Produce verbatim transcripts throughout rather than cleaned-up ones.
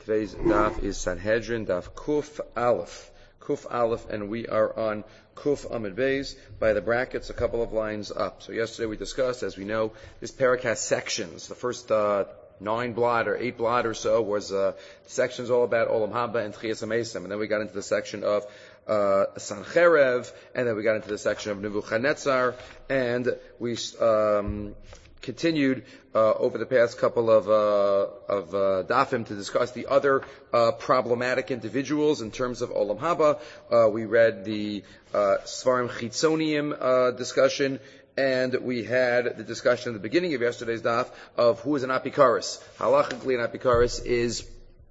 Today's daf is Sanhedrin, daf Kuf Aleph. Kuf Aleph, and we are on Kuf Amid Beis by the brackets, a couple of lines up. So yesterday we discussed, as we know, this parak has sections. The first uh, nine blot or eight blot or so was uh, sections all about Olam Haba and Tchias HaMesim, and then we got into the section of uh, Sancherev, and then we got into the section of Nebuchadnezzar, and we um, continued uh, over the past couple of uh, of uh, dafim to discuss the other uh, problematic individuals in terms of Olam Haba. Uh, we read the uh, Svarim Chitzonium uh, discussion, and we had the discussion at the beginning of yesterday's daf of who is an apikaris. Halachically, an apikaris is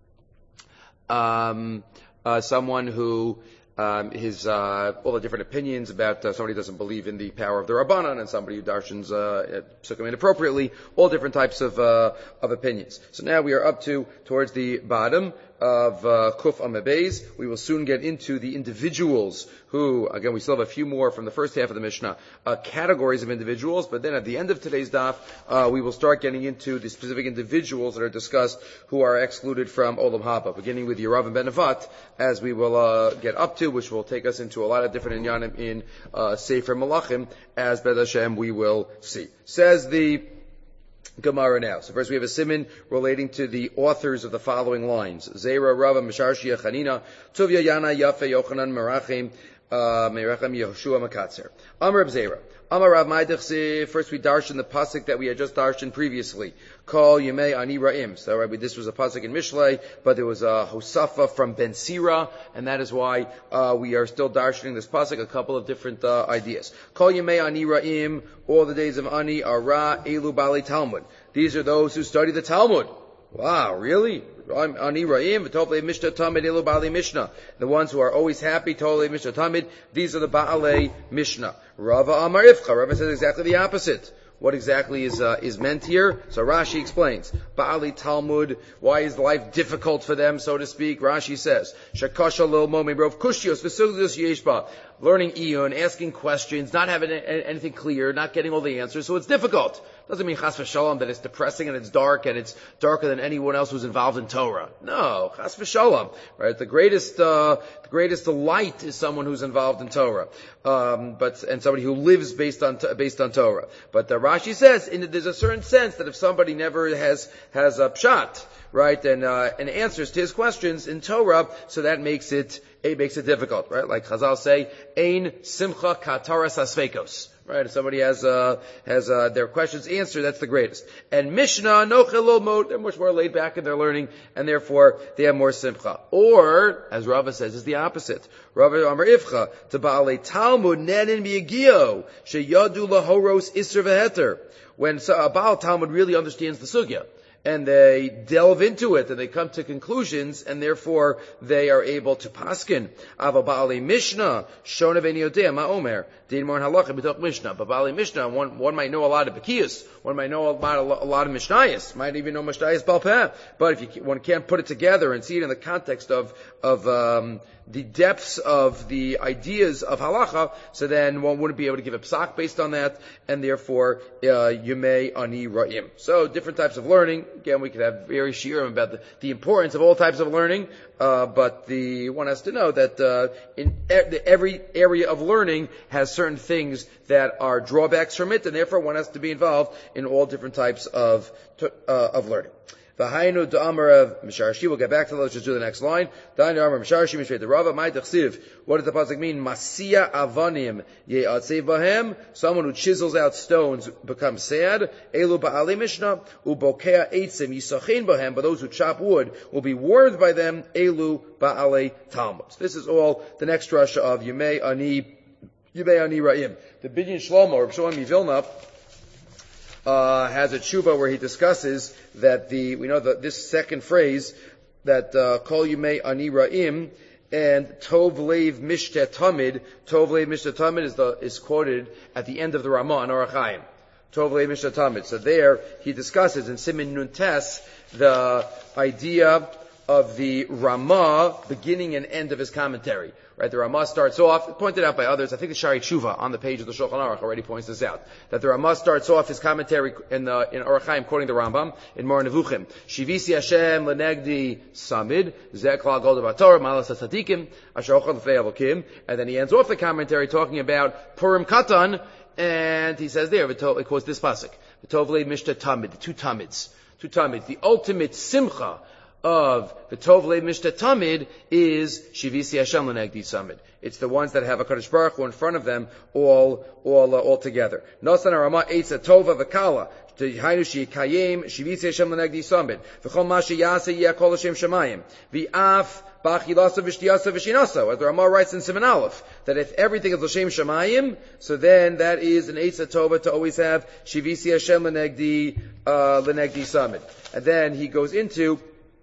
um, uh, someone who Um, his uh, all the different opinions about uh, somebody who doesn't believe in the power of the Rabbanan and somebody who darshans uh, psukim inappropriately, all different types of uh, of opinions. So now we are up to towards the bottom of uh, Kuf Amid Beis. We will soon get into the individuals who, again, we still have a few more from the first half of the Mishnah, uh, categories of individuals, but then at the end of today's daf, uh, we will start getting into the specific individuals that are discussed who are excluded from Olam Haba, beginning with Yerav and Ben Nevat, as we will uh, get up to, which will take us into a lot of different inyanim in uh, Sefer Malachim, as B'ez Hashem we will see. Says the Gemara now. So first we have a siman relating to the authors of the following lines. Zera, Rava, Misharshia, Chanina, Tuvia, Yana, Yafe, Yochanan, Merachim, uh, Merachim, Yehoshua, Makatzer. Amar Reb Zera. Amar Rav Maidich. First we darshan the pasuk that we had just darshan previously. Call Yemei Ani Ra'im. So right, this was a pasuk in Mishlei, but there was a Hosafa from Ben Sira, and that is why uh, we are still darshaning this pasuk. A couple of different uh, ideas. Call Yemei Ani Ra'im. All the days of Ani are Ra Elu Bali Talmud. These are those who study the Talmud. Wow, really? Ani Ra'im, V'tovlei Mishnah Tamid Elu Bali Mishnah. The ones who are always happy, Tovlei Mishnah Tamid, these are the Ba'alei Mishnah. Rava Amar Ifcha. Rava says exactly the opposite. What exactly is uh, is meant here? So Rashi explains. Ba'ali Talmud, why is life difficult for them, so to speak? Rashi says, Shakasha lil momi brov kushios v'sugdus yeshba. Learning iyun, asking questions, not having anything clear, not getting all the answers, so it's difficult. Doesn't mean chas v'shalom that it's depressing and it's dark and it's darker than anyone else who's involved in Torah. No, chas v'shalom, right? The greatest, uh, the greatest delight is someone who's involved in Torah, um, but and somebody who lives based on based on Torah. But the Rashi says, in the, there's a certain sense that if somebody never has has a pshat, right, and uh, and answers to his questions in Torah, so that makes it it makes it difficult, right? Like Chazal say, Ein simcha kataras asfekos. Right, if somebody has uh, has uh, their questions answered, that's the greatest. And Mishnah, no chilul mod, they're much more laid back in their learning, and therefore they have more simcha. Or, as Rava says, is the opposite. Rava Amar Ifcha, to Ba'alei Talmud nenin miyagio, sheyadu lahoros isser v'heter. When a Baal Talmud really understands the sugya, and they delve into it, and they come to conclusions, and therefore they are able to paskin. Ava Ba'alei Mishnah, shona v'eni yodea ma'omer, din more halacha b'toch Mishnah. But Ba'alei Mishnah, one, one might know a lot of Bekiyas, one might know about a lot of Mishnayos, might even know Mishnayos Baal Peh. But if you, one can't put it together and see it in the context of, of, um, the depths of the ideas of halacha, so then one wouldn't be able to give a psak based on that, and therefore, uh, Yemei Ani Ra'im. So, different types of learning. Again, we could have very shiurim about the, the importance of all types of learning, uh, but the, one has to know that, uh, in e- every area of learning has certain things that are drawbacks from it, and therefore one has to be involved in all different types of, uh, of learning. V'hainu da'amar of Misharshi. We'll get back to that. Let's just do the next line. Da'amar of Misharshi, Mishrei the Rava, Mai Dechsiv. What does the pasuk mean? Masiya avanim ye'atzev bahem. Someone who chisels out stones becomes sad. Elu ba'alei Mishnah. Ubokea eitzim yisachin bahem. But those who chop wood will be warmed by them. Elu ba'alei Talmud. This is all the next rasha of Yemei Ani, Yemei Ani Ra'im. The Binyan Shlomo, or Shlomo Vilna, Uh, has a tshuva where he discusses that the, we know that this second phrase, that, uh, Kol Yumei Ani Ra'im, and Tov Leiv Mishte Tamid, Tov Leiv Mishte Tamid is the, is quoted at the end of the Ramah on Orach Chaim. Tov Leiv Mishte Tamid. So there, he discusses in Siman Nun Tes, the idea of the Ramah, beginning and end of his commentary. Right, the Ramah starts off, pointed out by others, I think the Shari Tshuva on the page of the Shulchan Aruch already points this out, that the Ramah starts off his commentary in the, in Orach Chaim, quoting the Rambam, in Moreh Nevuchim, Shivisi Hashem lenegdi samid, zeh klal golda b'Torah, malas hatzadikim, asher ochad l'fnei avokim, and then he ends off the commentary talking about Purim Katan, and he says there, it quotes this pasuk, V'tov leid mishta tamid, the two tamids, two tamids, the ultimate simcha of the Tov Lev Mishta Tamid is Shivisi Hashem L'Negdi Samid. It's the ones that have a Kadosh Baruch Hu in front of them all, all, uh, all together. Nosan Arama Eitza Tova V'Kala Hainu Shikayim Shivisi Hashem L'Negdi Samid V'Chol Ma Sheyase Yeh Kol Hashem Shemayim V'Af Ba'Chilasa V'Shtiyasa V'Shinasa, as the Ramah writes in Siman Aleph, that if everything is L'Shem Shemayim, so then that is an Eitza Tova to always have Shivisi Hashem L'Negdi uh, L'Negdi Samid. And then he goes into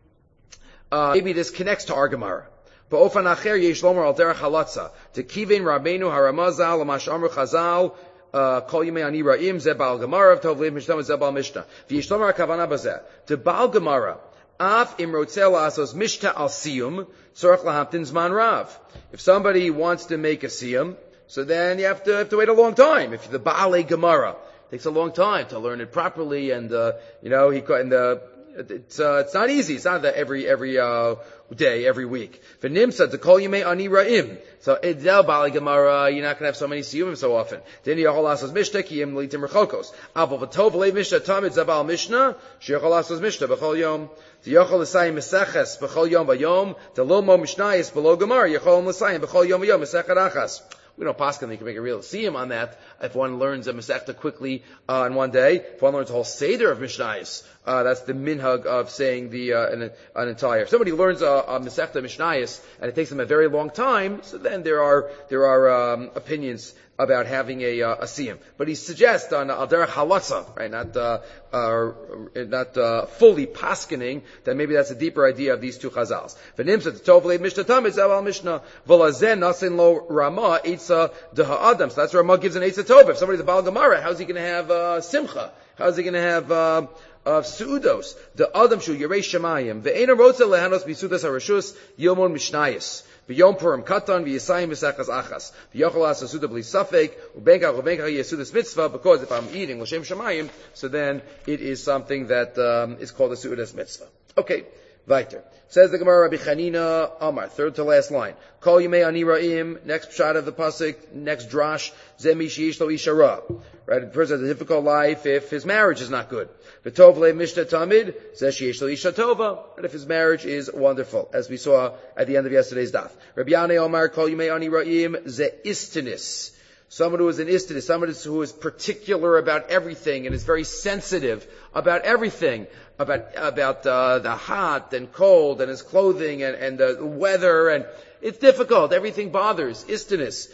Uh, maybe this connects to our Gemara. Ba'ofan acher yesh lomer al derech halatza. Tekivin Rabbeinu haramazal l'mash amru chazal kol yimei ani ra'im ze ba'al Gemara v'tov lev mishtam ze ba'al Mishnah. V'yesh lomer hakavana bazeh. To ba'al Gemara af im rotzeh la'asos mishta al siyum tzorach lahamtin zman rav. If somebody wants to make a siyum, so then you have to have to wait a long time. If the ba'alei Gemara takes a long time to learn it properly, and uh, you know he and the It's uh, it's not easy. It's not that every every uh, day, every week. V'nimsa to call yimei ani ra'im. So edel bali gemara, you're not going to have so many siyumim so often. Then you yachol asas mishnah kiyim litim rechokos. Aval v'tov lev mishnah tamid zabal mishnah sheyachol asas mishnah b'chol yom. To yachol l'sayim meseches b'chol yom v'yom. To lilmo mishnayis below gemara yachol l'sayim b'chol yom v'yom mesechet achas. We don't paskin, you can make a real siyum on that if one learns a Masechta quickly uh, in one day. If one learns a whole Seder of Mishnayos, uh, that's the minhag of saying the uh, an, an entire. If somebody learns a, a Masechta Mishnayos and it takes them a very long time, so then there are there are um, opinions about having a uh, a siyum. But he suggests on al derech halatza, right, not uh, uh, not uh, fully paskining, that maybe that's a deeper idea of these two chazals. V'nimsa tov lev mishnah tamid zaval mishnah v'lazen nasin lo rama eitza deha adam. So that's where Ramah gives an eitza tov. If somebody's a Baal Gemara, how's he going to have uh, simcha? How's he going to have uh, uh, suudos? The adam shu yirei shemayim ve'ena rotza lehanos bisudas harashus yomon mishnayis. V'yom purim katan v'yisayim v'sechas achas v'yochol asa suda b'li safek u'benka u'benka yesudas mitzvah, because if I'm eating l'shem shemayim, so then it is something that um, is called a sudas mitzvah. Okay, weiter. Says the Gemara, Rabbi Chanina Amar, third to last line. Kol yimei ani ra'im, next pshat of the pasuk, next drash, zeh mi sheyesh lo isha ra. Right, a person has a difficult life if his marriage is not good. V'tov le mishta tamid, zeh sheyesh lo isha tova. And if his marriage is wonderful, as we saw at the end of yesterday's daf. Rabbi Yanei Omar, Kol yimei ani ra'im, zeh istinis. Someone who is an istinis, someone who is particular about everything and is very sensitive about everything, about about uh, the hot and cold and his clothing and, and the weather, and it's difficult. Everything bothers. Istinis.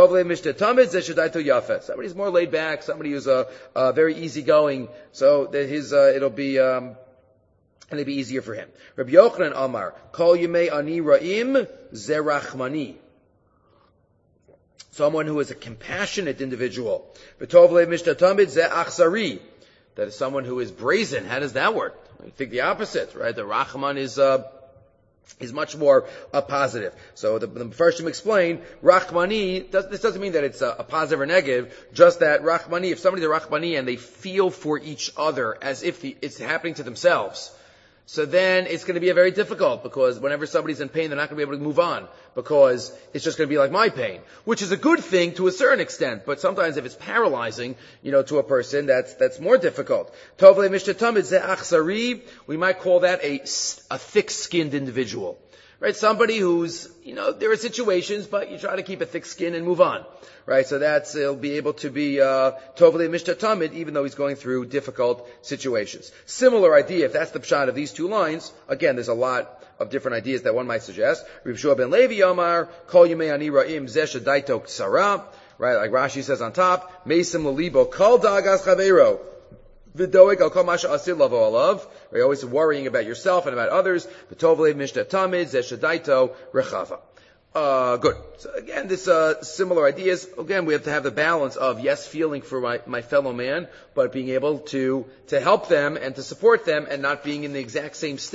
Somebody's more laid back. Somebody who's uh, uh, very easygoing. So that his uh, it'll be um, and it'll be easier for him. Rabbi Yochanan Amar, Kol yimei ani ra'im zerachmani. Someone who is a compassionate individual. That is someone who is brazen. How does that work? I think the opposite, right? The Rachman is uh, is much more uh, positive. So the, the Mepharshim explain, Rachmani, does, this doesn't mean that it's a, a positive or negative, just that Rachmani, if somebody's a Rachmani and they feel for each other as if the, it's happening to themselves, so then it's going to be a very difficult, because whenever somebody's in pain, they're not going to be able to move on, because it's just going to be like my pain, which is a good thing to a certain extent. But sometimes if it's paralyzing, you know, to a person, that's that's more difficult. Tovle mishtatamid ze achsari, we might call that a a thick-skinned individual, right? Somebody who's, you know, there are situations, but you try to keep a thick skin and move on. Right, so that's, he'll be able to be, uh, Tovle Mishtatamid, even though he's going through difficult situations. Similar idea, if that's the pshat of these two lines, again, there's a lot of different ideas that one might suggest. Rav Shua ben Levi Omar, Kol Yimei Ani Ra'im Zeh Shadaito Ksara, right, like Rashi says on top, Meisim Lalibo Kol Dagas Chaveiro, V'doeg Al Kol Masha Asir Lavo Alav, you're always worrying about yourself and about others, V'tovle Mishtatamid Zeh Shadaito Rechava. Uh, good. So again, this, uh, similar ideas. Again, we have to have the balance of, yes, feeling for my, my fellow man, but being able to, to help them and to support them and not being in the exact same state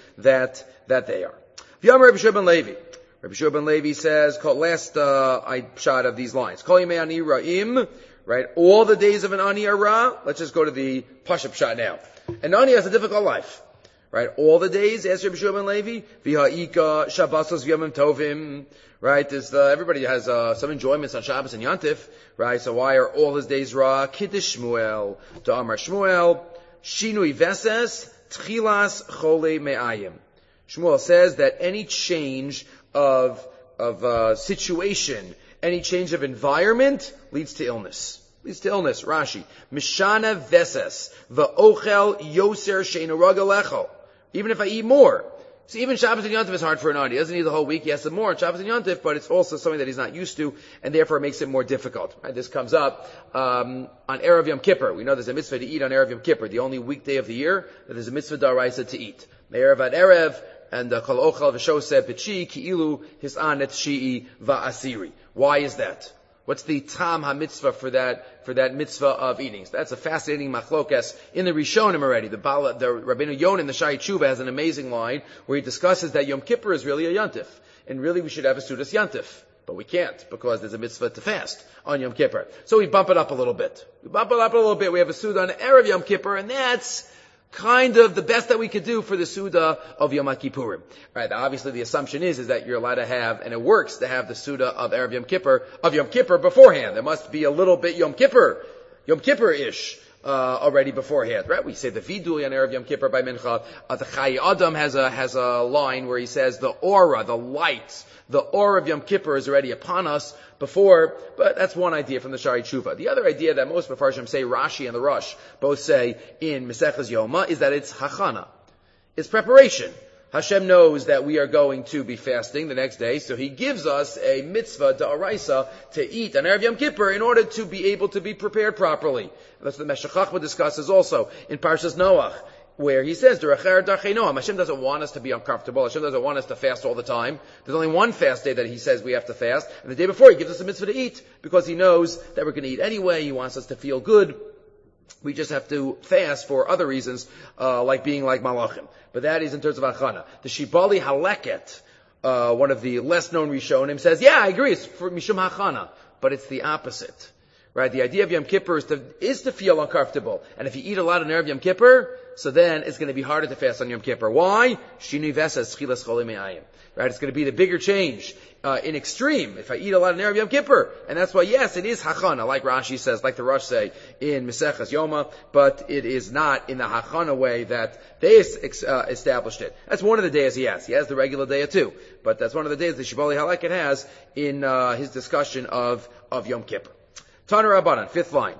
that that they are. V'yamar Rabbi Shua ben Levi. Rabbi Shua ben Levi says, last uh, I shot of these lines, Kol yimei ani ra'im, right? All the days of an ani are ra. Let's just go to the Pashup shot now. An ani has a difficult life, right? All the days, as Rabbi Shua ben Levi, v'ha'ika shabbasos v'yamim tovim, right? There's, uh, everybody has uh, some enjoyments on Shabbos and Yantif, right? So why are all his days ra? Kiddush Shmuel, to Amar Shmuel, shinui veses, tchilas chole me'ayim. Shmuel says that any change of of uh, situation, any change of environment leads to illness. Leads to illness. Rashi, Mishana veses va'ochel yoser she'einu raga lecho. Even if I eat more. So even Shabbos and Yontif is hard for an ani. He doesn't eat the whole week. He has some more on Shabbos and Yontif, but it's also something that he's not used to, and therefore it makes it more difficult. Right? This comes up um, on Erev Yom Kippur. We know there's a mitzvah to eat on Erev Yom Kippur, the only weekday of the year that there's a mitzvah d'oraisa to eat. Me'erev ad Erev, and kol ochel v'shoseh b'tshi ki'ilu hisanet shi'i va'asiri. Why is that? What's the tam ha-mitzvah for that, for that mitzvah of eating? So that's a fascinating machlokas in the Rishonim already. The, Bala, the Rabbeinu Yon in the Shai Tshuva has an amazing line where he discusses that Yom Kippur is really a Yantif. And really we should have a Sudas Yantif. But we can't because there's a mitzvah to fast on Yom Kippur. So we bump it up a little bit. We bump it up a little bit. We have a Suda on Erev Yom Kippur, and that's kind of the best that we could do for the Suda of Yom Kippurim. Right, obviously the assumption is, is that you're allowed to have, and it works to have the Suda of Erev Yom Kippur, of Yom Kippur beforehand. There must be a little bit Yom Kippur, Yom Kippur-ish, uh, already beforehand. Right, we say the Vidui on Erev Yom Kippur by Mincha. Uh, the Chai Adam has a, has a line where he says the aura, the light, the aura of Yom Kippur is already upon us before, but that's one idea from the Shari Tshuva. The other idea that most Mefarshim say, Rashi and the Rosh both say in Maseches Yoma, is that it's hachana. It's preparation. Hashem knows that we are going to be fasting the next day, so He gives us a mitzvah d'oraisa to eat on Erev Yom Kippur in order to be able to be prepared properly. That's what the Meshech Chochmah discusses also in Parshas Noach, where he says, Hashem doesn't want us to be uncomfortable. Hashem doesn't want us to fast all the time. There's only one fast day that He says we have to fast, and the day before He gives us a mitzvah to eat, because He knows that we're going to eat anyway. He wants us to feel good. We just have to fast for other reasons, uh, like being like malachim. But that is in terms of achana. The Shibali Haleket, uh, one of the less known Rishonim, says, yeah, I agree, it's for Mishum Hachana, but it's the opposite. Right? The idea of Yom Kippur is to, is to feel uncomfortable. And if you eat a lot on Erev Yom Kippur, so then it's going to be harder to fast on Yom Kippur. Why? Shinui vesas chilas chole me'ayim. Right? It's going to be the bigger change, uh, in extreme, if I eat a lot on Erev Yom Kippur. And that's why, yes, it is hachana, like Rashi says, like the Rosh say in Maseches Yoma, but it is not in the hachana way that they uh, established it. That's one of the days he has. He has the regular day too. But that's one of the days the Shibali Haleket has in, uh, his discussion of, of Yom Kippur. Tana Rabbanan, fifth line.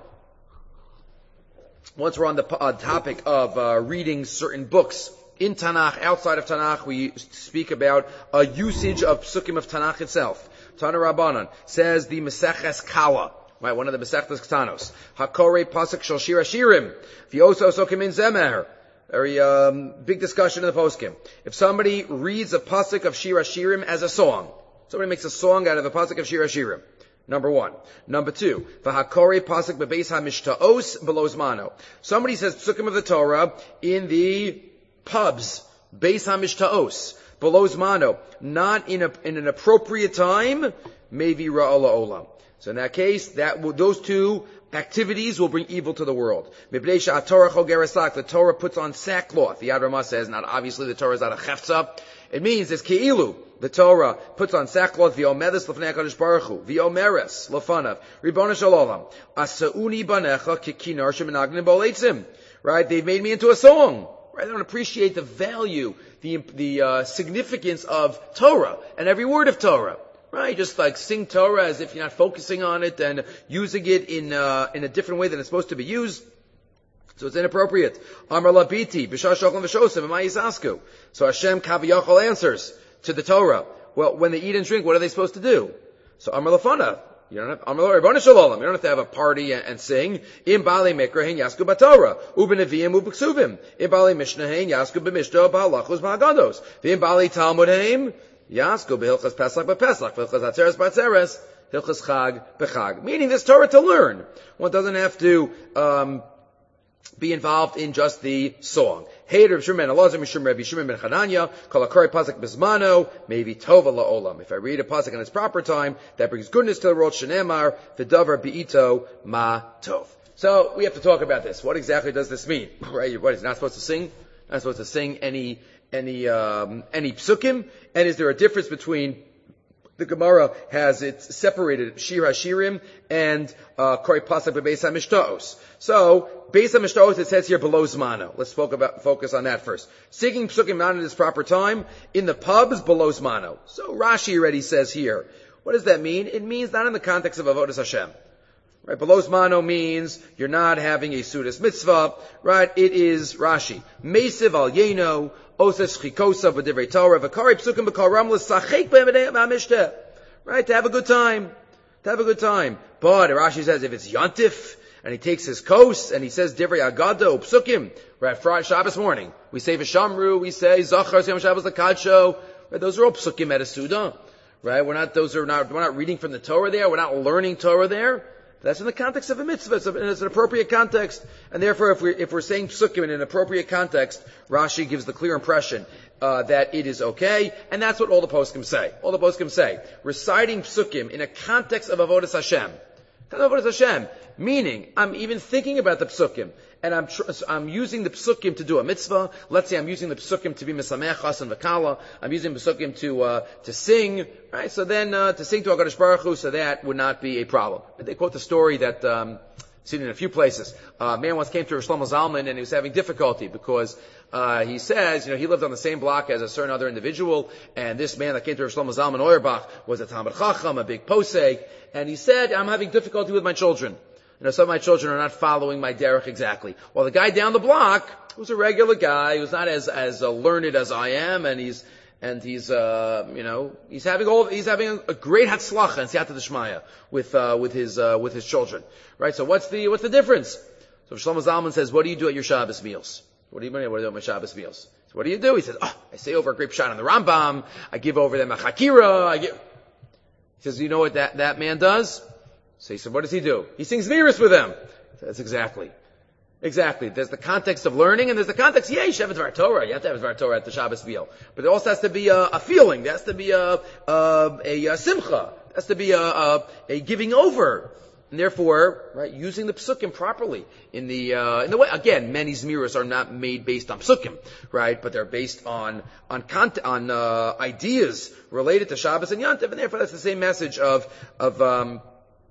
Once we're on the uh, topic of uh, reading certain books in Tanakh, outside of Tanakh, we speak about a usage of psukim of Tanakh itself. Tana Rabbanan says the Maseches Kala, right, one of the Maseches Ktanos. Hakore pasuk shel shir hashirim, v'yoso sokim in zemer. Very um, big discussion in the poskim. If somebody reads a pasuk of shir hashirim as a song, somebody makes a song out of a pasuk of shir hashirim. Number one. Number two, v'hakore pasuk bebeis hamishtaos below zmano. Somebody says psukim of the Torah in the pubs, beis hamishtaos, below zmano, not in a, in an appropriate time, maybe ra'ala olam. So in that case, that will, those two activities will bring evil to the world. The Torah puts on sackcloth. The Yad Ramah says, not obviously the Torah is not a chefza. It means it's keilu. The Torah puts on sackcloth, v'omedes l'fnei HaKadosh Baruch Hu, v'omeres l'fanav, Ribbono shel olam, asauni banecha kikinar shemenagnim bo'leitzim. Right? They've made me into a song. Right? They don't appreciate the value, the the uh, significance of Torah and every word of Torah. Right? Just like sing Torah as if you're not focusing on it and using it in uh, in a different way than it's supposed to be used. So it's inappropriate. Amar labiti, b'shah shochem v'shosem, v'mayisasku. So Hashem kaviyachol answers to the Torah. Well, when they eat and drink, what are they supposed to do? So Amar lafana, you don't have Amar Ribbono shel olam. You don't have to have a party and, and sing. Im bali mikra hein yasku b'Torah, u'b'neviim u'b'ksuvim. Im bali mishnah hein yasku b'mishta b'halachos b'hagados. V'im bali talmud hein yasku b'hilchas pesach b'pesach, v'hilchas atzeres b'atzeres, hilchas chag b'chag. Meaning this Torah to learn. One doesn't have to um be involved in just the song. Hey, Reb Shimon ben Elazar, Mishum Rabbi Shimon ben Chananya, Kol Akari Pasuk Bizmano, maybe Tova La'olam. If I read a Pasuk in its proper time, that brings goodness to the world, Shenemar, V'davar Bi'ito, Ma Tov. So, we have to talk about this. What exactly does this mean? Right? What, is not supposed to sing? Not supposed to sing any, any, um, any psukim? And is there a difference between the Gemara has it separated Shir HaShirim and uh, Kori Pasuk Bebeis HaMishtaos. So, Beis HaMishtaos, it says here below Zmano. Let's focus, about, focus on that first. Singing psukim not in its proper time, in the pubs, below Zmano. So, Rashi already says here. What does that mean? It means not in the context of Avodas Hashem. Right? Below Zmano means you're not having a Sudas Mitzvah. Right? It is Rashi. Mesiv al Yeno, Oses Chikosa v'divrei Torah v'kari psukim b'kol ramlas sachek b'amishte. Right? To have a good time. To have a good time. But Rashi says if it's Yontif, and he takes his kos, and he says divrei agada psukim, right? Friday Shabbos morning, we say v'shamru, we say zachar Yom Shabbos l'kadsho. Right? Those are all psukim at a suda. Right? We're not. Those are not. We're not reading from the Torah there. We're not learning Torah there. That's in the context of a mitzvah. It's, a, it's an appropriate context. And therefore, if we're, if we're saying psukim in an appropriate context, Rashi gives the clear impression uh, that it is okay. And that's what all the poskim say. All the poskim say. Reciting psukim in a context of Avodas Hashem. Avodas Hashem. Meaning, I'm even thinking about the psukim. And I'm tr- I'm using the psukim to do a mitzvah. Let's say I'm using the psukim to be mesamech chas and v'kala. I'm using the psukim to uh, to sing, right? So then uh, to sing to HaKadosh Baruch Hu, so that would not be a problem. They quote the story that um, seen in a few places. Uh, a man once came to Rav Shlomo Zalman and he was having difficulty because uh, he says, you know, he lived on the same block as a certain other individual, and this man that came to Rav Shlomo Zalman Auerbach was a Talmid Chacham, a big posek, and he said, I'm having difficulty with my children. You know, some of my children are not following my derech exactly. Well, the guy down the block was a regular guy. He was not as as uh, learned as I am, and he's and he's uh, you know he's having all he's having a, a great hatzlacha and siyata d'shmaya with uh, with his uh, with his children, right? So what's the what's the difference? So Shlomo Zalman says, what do you do at your Shabbos meals? What do you mean? What do you do at my Shabbos meals? So what do you do? He says, oh, I say over a grape shot on the Rambam. I give over them a chakira. I give. He says, you know what that that man does? So he said, what does he do? He sings Miras with them. That's exactly. Exactly. There's the context of learning, and there's the context, yeah, you should have a Dvar Torah. You have to have a Dvar Torah at the Shabbos meal. But there also has to be a, a feeling. There has to be a, a, a, a simcha. There has to be a, a, a giving over. And therefore, right, using the psukim properly in the, uh, in the way, again, many Zmiras are not made based on psukim, right? But they're based on, on content, on, uh, ideas related to Shabbos and Yontif, and therefore that's the same message of, of, um,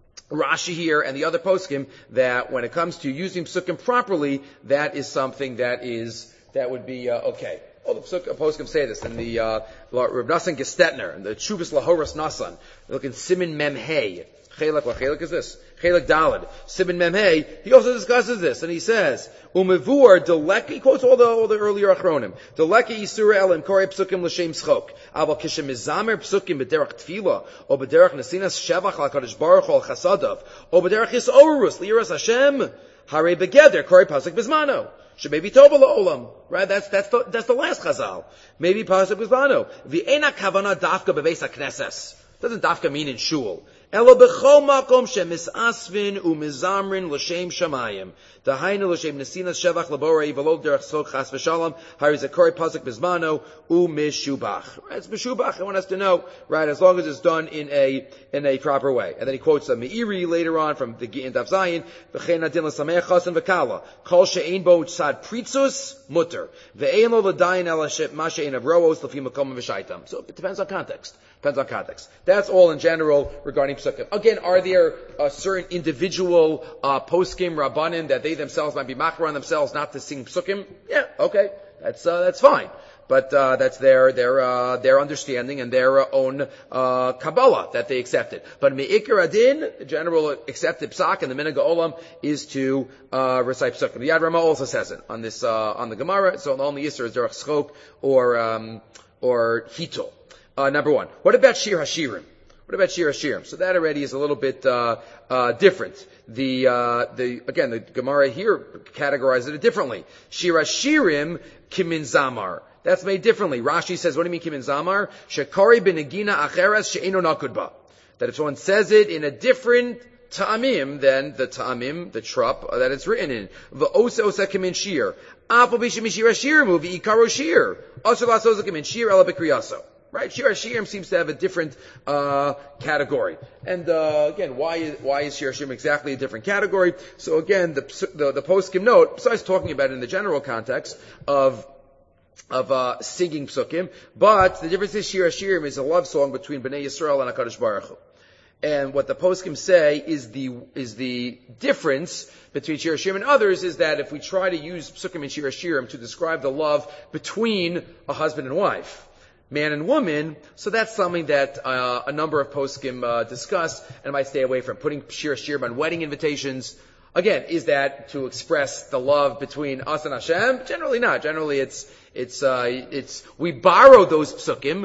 Rashi here and the other poskim, that when it comes to using psukim properly, that is something that is, that would be, uh, okay. All the psuk, poskim say this, and the, uh, Reb Nassan Gestetner, and the Chuvas Lahoras Nassan, look in Siman Mem Hey. Chelak, what chelak is this? Chelak Dalad. Siman Mem Hey, he also discusses this, and he says, Umevur delek, he quotes all the, all the earlier achronim. Deleki Yisura El and Korei Psukim L'Shem Schok. Aval Kishem Mizamer Psukim B'derach Tfila, or B'derach Nesinas Shevach L'Kadosh Baruch Hu Al-Chasadav, or B'derach Yis'orus, L'Yiras Hashem, Harei Begeder, Korei Pasuk Bizmano. Should maybe Tova La'olam. Right? That's, that's the, that's the last chazal. Maybe Pasuk Bizmano. V'ena Kavana Dafka B'Beis HaKnesses. Doesn't Dafka mean in shul. Elo b'chol makom shemisasvin umizamrin l'shem shamayim. Dahainu l'shem nesinas shevach laborei v'lo derech sok chas v'shalom. Harizakori pasuk bizmano umishubach. It's mishubach. I want us to know, right, as long as it's done in a, in a proper way. And then he quotes a Meiri later on from the G'in Daf Zayin. V'chein adin l'samech chasen v'kala. Kol she'ein bo tzad pritzus mutter. V'ein lo l'dayin el ma she'ein avroos l'fim makom v'shaitam. So it depends on context. Depends on context. That's all in general regarding psukim. Again, are there uh, certain individual uh, post-game rabbanim that they themselves might be machmer on themselves not to sing psukim? Yeah, okay, that's uh, that's fine. But uh, that's their their uh, their understanding and their uh, own uh, Kabbalah that they accepted. But me'ikar adin, the general accepted psak and the minhag olam is to uh, recite psukim. The Yad Ramah also says it on this uh, on the Gemara. So the only yisur is derech schok or um, or hitol. Uh, number one. What about Shir HaShirim? What about Shir HaShirim? So that already is a little bit uh, uh, different. The uh, the again the Gemara here categorizes it differently. Shir HaShirim kimin zamar. That's made differently. Rashi says, what do you mean kimin zamar? Shekari benegina acheres she'eno nakudba. That if someone says it in a different ta'amim, then the ta'amim, the trup that it's written in. V'osa osa kamin shir. Apel bishim shir shir movie ikaro shir. Asher lasosa kamin shir ela b'kriyaso. Right? Shir Hashirim seems to have a different uh category. And uh again, why is why is Shir Hashirim exactly a different category? So again, the the, the poskim note, besides talking about it in the general context of of uh singing psukim, but the difference is Shir Hashirim is a love song between Bnei Yisrael and HaKadosh Baruch Hu. And what the poskim say is the is the difference between Shir Hashirim and others is that if we try to use psukim and Shir Hashirim to describe the love between a husband and wife, man and woman, so that's something that uh, a number of poskim uh, discuss and might stay away from. Putting Shir Hashirim on wedding invitations, again, is that to express the love between us and Hashem? Generally not. Generally it's it's uh, it's we borrow those psukim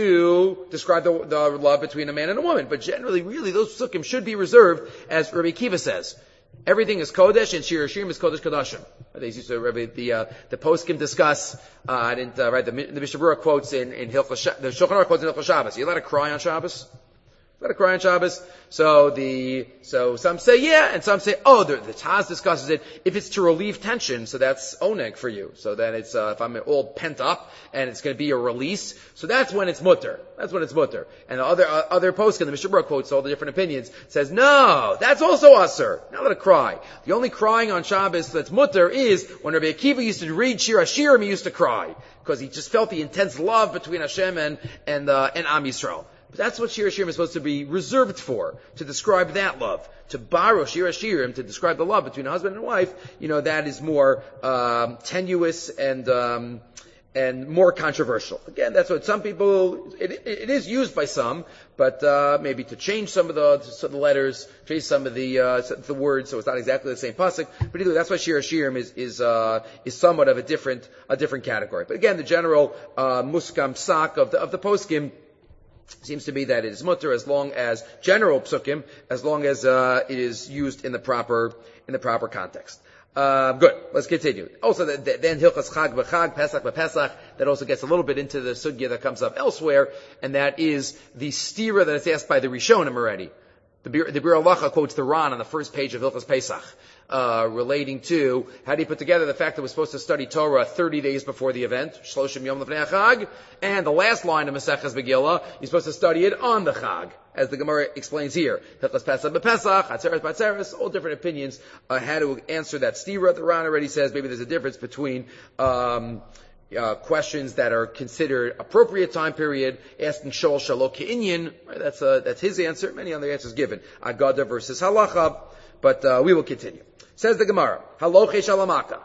to describe the, the love between a man and a woman, but generally, really, those psukim should be reserved, as Rabbi Akiva says. Everything is Kodesh, and Shir Hashirim is Kodesh Kodashim. They used to, the, uh, the poskim discuss, uh, I didn't, uh, right, the, the Mishnah Berurah quotes in, in Hilchos, the Shulchan Aruch quotes in Hilchos Shabbos. You're allowed to cry on Shabbos? You're allowed to cry on Shabbos? So the, so some say yeah, and some say, oh, the, the Taz discusses it, if it's to relieve tension, so that's oneg for you. So then it's, uh, if I'm all pent up, and it's gonna be a release, so that's when it's mutter. That's when it's mutter. And the other, uh, other poskim, the Mishnah Berurah quotes all the different opinions, says, no, that's also usher. Not let it cry. The only crying on Shabbos that's mutter is when Rabbi Akiva used to read Shir Hashirim, he used to cry. Because he just felt the intense love between Hashem and, and, uh, and Am Yisrael. But that's what Shir Hashirim is supposed to be reserved for, to describe that love. To borrow Shir Hashirim, to describe the love between a husband and wife, you know, that is more um, tenuous and um, and more controversial. Again, that's what some people, it, it, it is used by some, but uh, maybe to change some of the, some of the letters, change some of the uh, the words, so it's not exactly the same pasuk. But either that's why Shir Hashirim is is uh, is somewhat of a different a different category. But again, the general uh, muskam sak of the of the poskim seems to be that it is mutter as long as general psukim, as long as uh, it is used in the proper in the proper context. Uh, good. Let's continue. Also, the, the, then Hilchas Chag b'Chag, Pesach b'Pesach, that also gets a little bit into the sugya that comes up elsewhere, and that is the stira that is asked by the Rishonim already. The Bir, the Bir Halacha quotes the Ran on the first page of Hilchas Pesach, uh, relating to how do you put together the fact that we're supposed to study Torah thirty days before the event, Shloshim Yom Lefnei Chag, and the last line of Maseches Megillah, you're supposed to study it on the Chag, as the Gemara explains here. Hilchas Pesach b'Pesach, Atzeres b'Atzeres, all different opinions, uh, how to answer that stira. The Ran already says maybe there's a difference between, um, Uh, questions that are considered appropriate time period, asking shol shalo ke'inyan, right? That's uh, that's his answer. Many other answers given. Agada versus halacha, but uh, we will continue. Says the Gemara, haloche shalamaka.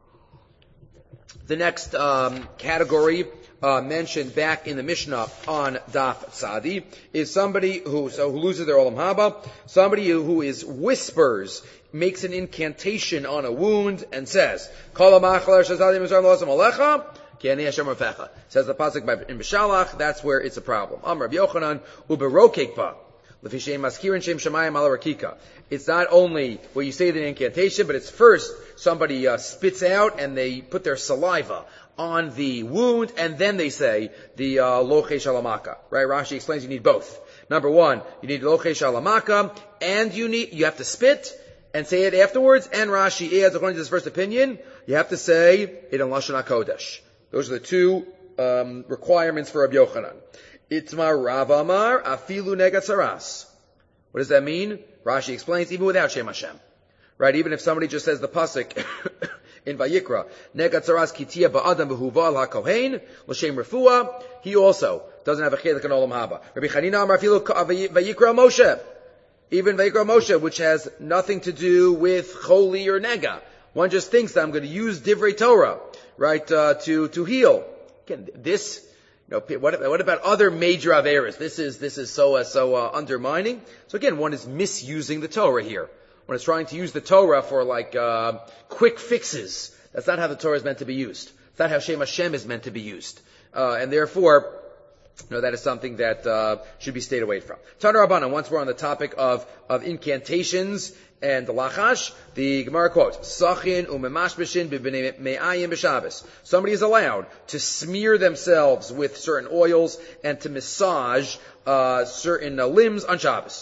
The next um, category uh, mentioned back in the Mishnah on Daf Tzadi is somebody who so who loses their olam haba, somebody who, who is whispers, makes an incantation on a wound and says, Kol ha'machal shazadi mizram lo'asam alecha, ki ani Hashem rafecha. Says the pasuk by in Bishalach, that's where it's a problem. Amar Rabbi Yochanan, uberokek ba, lefi shem maskirin shem shamayim ala rakika. It's not only where you say the incantation, but it's first somebody uh, spits out and they put their saliva on the wound, and then they say the uh, loche shalamaka. Right? Rashi explains you need both. Number one, you need loche shalamaka, and you need you have to spit and say it afterwards. And Rashi adds, according to this first opinion, you have to say it in Lashon HaKodesh. Those are the two um, requirements for Rabbi Yochanan. Itmar Rav Amar afilu negat saras. What does that mean? Rashi explains, even without Shem Hashem. Right? Even if somebody just says the pasuk in Vayikra, negat saras kitia ba'adam b'huva al ha-kohen, l'shem refuah, he also doesn't have a chelik in olam haba. Rabbi Chanina Amar afilu Vayikra Moshe. Even Vayikra Moshe, which has nothing to do with Choli or Nega. One just thinks that I'm going to use Divrei Torah, right, uh, to, to heal. Again, this, you know, what, what about other major Averas? This is, this is so, uh, so, uh, undermining. So again, one is misusing the Torah here. When it's trying to use the Torah for like, uh, quick fixes. That's not how the Torah is meant to be used. It's not how Shem Hashem is meant to be used. Uh, and therefore, no, that is something that uh, should be stayed away from. Tana Rabbanan, once we're on the topic of, of incantations and the lachash, the Gemara quotes, Sachin umemashbeshin b'bnei me'ayim b'Shabbos. Somebody is allowed to smear themselves with certain oils and to massage uh, certain uh, limbs on Shabbos.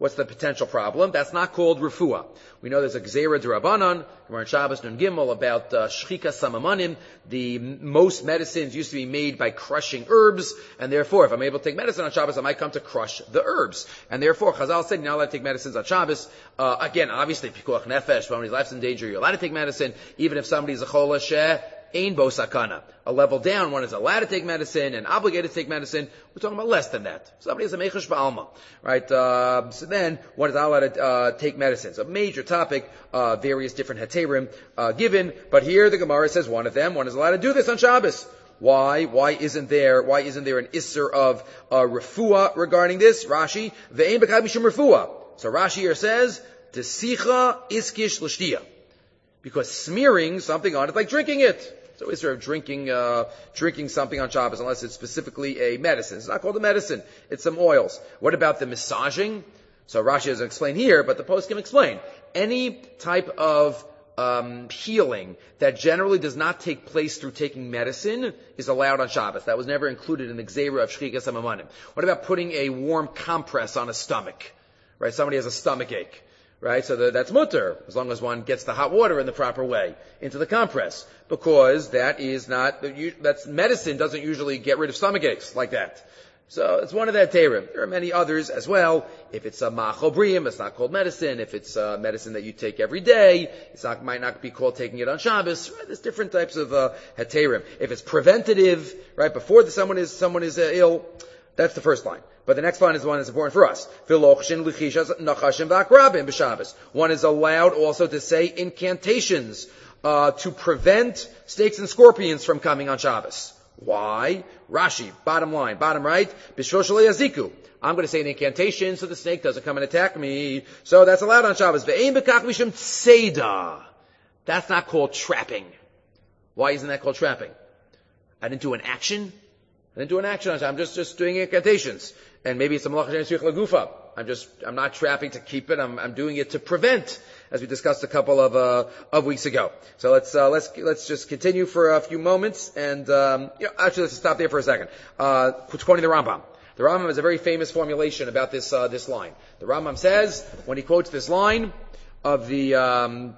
What's the potential problem? That's not called refuah. We know there's a gzeira d'Rabbanan, Gemara in Shabbos Nun Gimel, about uh, shchika samamanim. The most medicines used to be made by crushing herbs, and therefore, if I'm able to take medicine on Shabbos, I might come to crush the herbs. And therefore, Chazal said, you're not allowed to take medicines on Shabbos. Uh, again, obviously, pikuach nefesh, somebody's life's in danger, you're allowed to take medicine, even if somebody's a chol sheh, ein bo sakana. A level down, one is allowed to take medicine and obligated to take medicine. We're talking about less than that. Somebody has a mechesh ba'alma, right? Uh, so then, one is not allowed to uh, take medicine. So, major topic, uh, various different heterim uh, given. But here, the Gemara says one of them, one is allowed to do this on Shabbos. Why? Why isn't there? Why isn't there an isser of uh, refuah regarding this? Rashi, ve'ein b'kad mishum refuah. So Rashi here says, "Tesicha iskish l'shtia," because smearing something on it, like drinking it. So is there of drinking, uh, drinking something on Shabbos, unless it's specifically a medicine. It's not called a medicine. It's some oils. What about the massaging? So Rashi doesn't explain here, but the post can explain. Any type of, um, healing that generally does not take place through taking medicine is allowed on Shabbos. That was never included in the gzeira of shchikas hamamanim. What about putting a warm compress on a stomach? Right? Somebody has a stomach ache. Right, so the, that's mutter, as long as one gets the hot water in the proper way into the compress, because that is not, that's medicine doesn't usually get rid of stomach aches like that. So it's one of the heterim. There are many others as well. If it's a machobrium, it's not called medicine. If it's a medicine that you take every day, it's not, might not be called taking it on Shabbos. Right? There's different types of uh, heterim. If it's preventative, right, before the, someone is someone is uh, ill, that's the first line. But the next line is the one that's important for us. One is allowed also to say incantations uh, to prevent snakes and scorpions from coming on Shabbos. Why? Rashi, bottom line, bottom right. I'm going to say an incantation so the snake doesn't come and attack me. So that's allowed on Shabbos. That's not called trapping. Why isn't that called trapping? I didn't do an action. I didn't do an action on Shabbos. I'm just, just doing incantations. And maybe it's a malach she'en tzrich lagufa. I'm just, I'm not trapping to keep it. I'm, I'm doing it to prevent, as we discussed a couple of, uh, of weeks ago. So let's, uh, let's, let's just continue for a few moments and, um, you know, actually let's stop there for a second. Uh, quoting the Rambam. The Rambam has a very famous formulation about this, uh, this line. The Rambam says, when he quotes this line of the, um,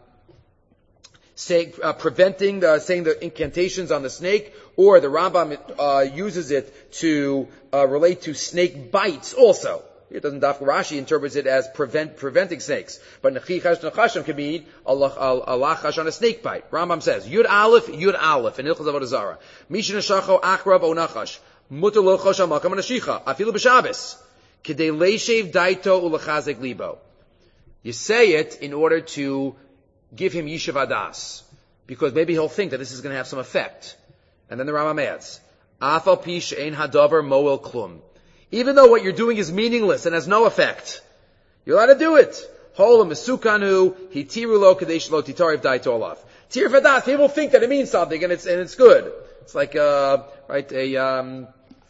Say, uh, preventing the, saying the incantations on the snake, or the Rambam uh, uses it to uh, relate to snake bites also. It doesn't, Daf Rashi interprets it as prevent, preventing snakes. But nechichash nechashim can mean a lachash on a snake bite. Rambam says, Yud Aleph, Yud Aleph, in Hilchos Avodah Zarah. Mishin Hashacho Achrav O Nachash. Mutter lo chosh amakam anashicha. Afilu b'Shabbos. Kedei leishev daito ulachazek libo. You say it in order to give him yishuv adas, because maybe he'll think that this is going to have some effect. And then the Rambam adds, Afal pi she'ein hadavar moel klum. Even though what you're doing is meaningless and has no effect, you're allowed to do it. Hola mesukanu hitiru lo kadesh lo titariv daitolav. Tir vadas, people think that it means something and it's and it's good. It's like uh right a um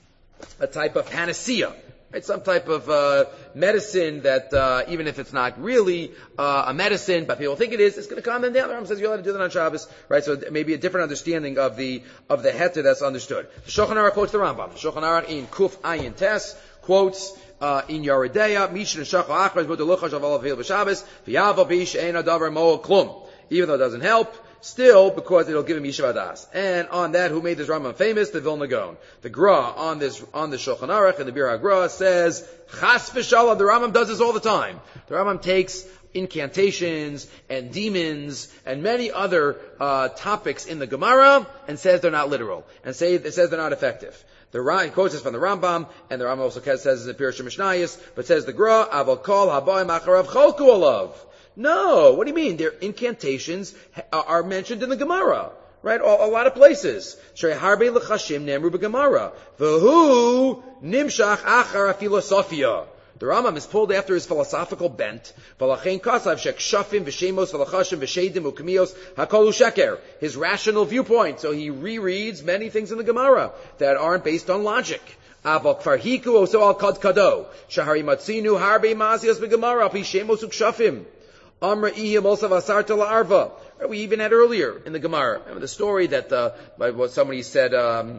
a type of panacea. Right, some type of uh, medicine that uh, even if it's not really uh, a medicine, but people think it is, it's going to calm them down. The Rambam says you're allowed to do that on Shabbos, right? So maybe a different understanding of the of the heter that's understood. The Shulchan Aruch quotes the Rambam. The Shulchan Aruch in Kuf Ayin Tes quotes uh, in Yeridea, Mishin Shachal Achras B'Deluchash Aval Avil B'Shabbos V'Yavo Bish Ein Adavar Mo Klum. Even though it doesn't help, still, because it'll give him Yishuv Adas. And on that, who made this Rambam famous? The Vilna Gaon. The Gra on this, on the Shulchan Aruch and the Bir HaGra says, Chas v'shalom, the Rambam does this all the time. The Rambam takes incantations and demons and many other, uh, topics in the Gemara and says they're not literal. And say, it says they're not effective. The Ram quotes this from the Rambam, and the Rambam also says this in Pirush Mishnayos, but says the Gra, Aval Kol Habayim Acharav Cholku Olav. No, what do you mean? Their incantations are mentioned in the Gemara, right? A, a lot of places. Shrei harbe l'chashim nemru b'Gemara. V'hu nimshach achar filosofia. The Rambam is pulled after his philosophical bent. V'lachein kasav shekshafim v'shemos v'lachashim v'shedim u'kmiyos hakol sheker. His rational viewpoint. So he rereads many things in the Gemara that aren't based on logic. Aval kfar hiku oso al kad kado. Shahari matzinu harbe mazias b'Gemara pi shemos u'kshafim. Amra ihim also vasarta la'arva. We even had earlier in the Gemara. Remember the story that uh, by what somebody said, um,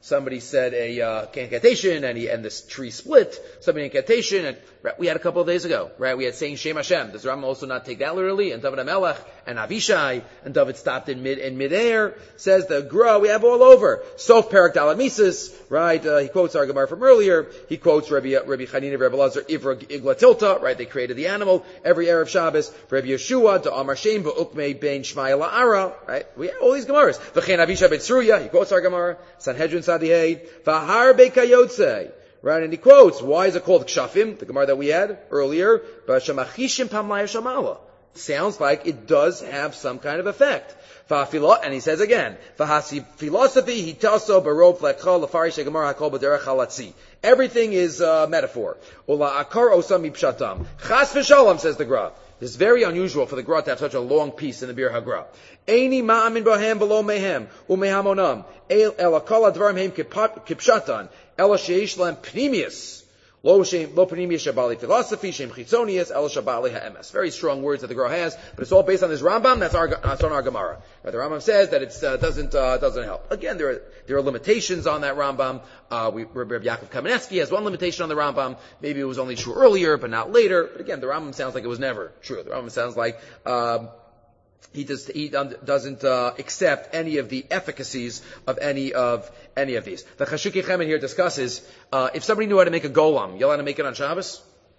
somebody said a uh, incantation, and he, and this tree split. Somebody incantation, and right, we had a couple of days ago, right? We had saying Shem Hashem. Does Rambam also not take that literally? And David HaMelech and Avishai, and David stopped in mid in midair. Says the Gra, we have all over. Sof Perak Dalad Mises, right? Uh, he quotes our Gemara from earlier. He quotes Rabbi Rabbi Chanina, Rabbi Lazar, Ivra Igla Tilta, right? They created the animal every Erev Shabbos. Rabbi Yeshua to Amar Shem Ukmei Ben Shmaya La'ara, right? We have all these Gemaras. V'chein Avishai Ben Tzruya, he quotes our Gemara. Sanhedrin Sadihei, V'har Beikayotze, right? And he quotes, why is it called Kshafim? The Gemara that we had earlier. V'shamachishim Pamlaya Shamala. Sounds like it does have some kind of effect. And he says again, philosophy, hitaso barov lechal lefarish gemara hakol b'derech halatzi. Everything is uh, metaphor. Ola akar osam mipshatam. Chas v'shalom, says the Gra. This is very unusual for the Gra to have such a long piece in the Bir HaGra. Eini ma'amin bahem below mehem umehamonam el akol advarim hem kipshatan el sheish lem pnimius. Lo shem lo pnimius shabali philosophy shem chitzonius el shabali ha'emes. Very strong words that the Gra has, but it's all based on this Rambam. That's our that's on our Gemara. Right, the Rambam says that it uh, doesn't uh, doesn't help. Again, there are there are limitations on that Rambam. Uh, we, Rabbi Yaakov Kamenetsky has one limitation on the Rambam. Maybe it was only true earlier, but not later. But again, the Rambam sounds like it was never true. The Rambam sounds like um, he does he doesn't uh, accept any of the efficacies of any of any of these. The Chashuki Chemen here discusses uh, if somebody knew how to make a golem, you allowed to make it on Shabbos?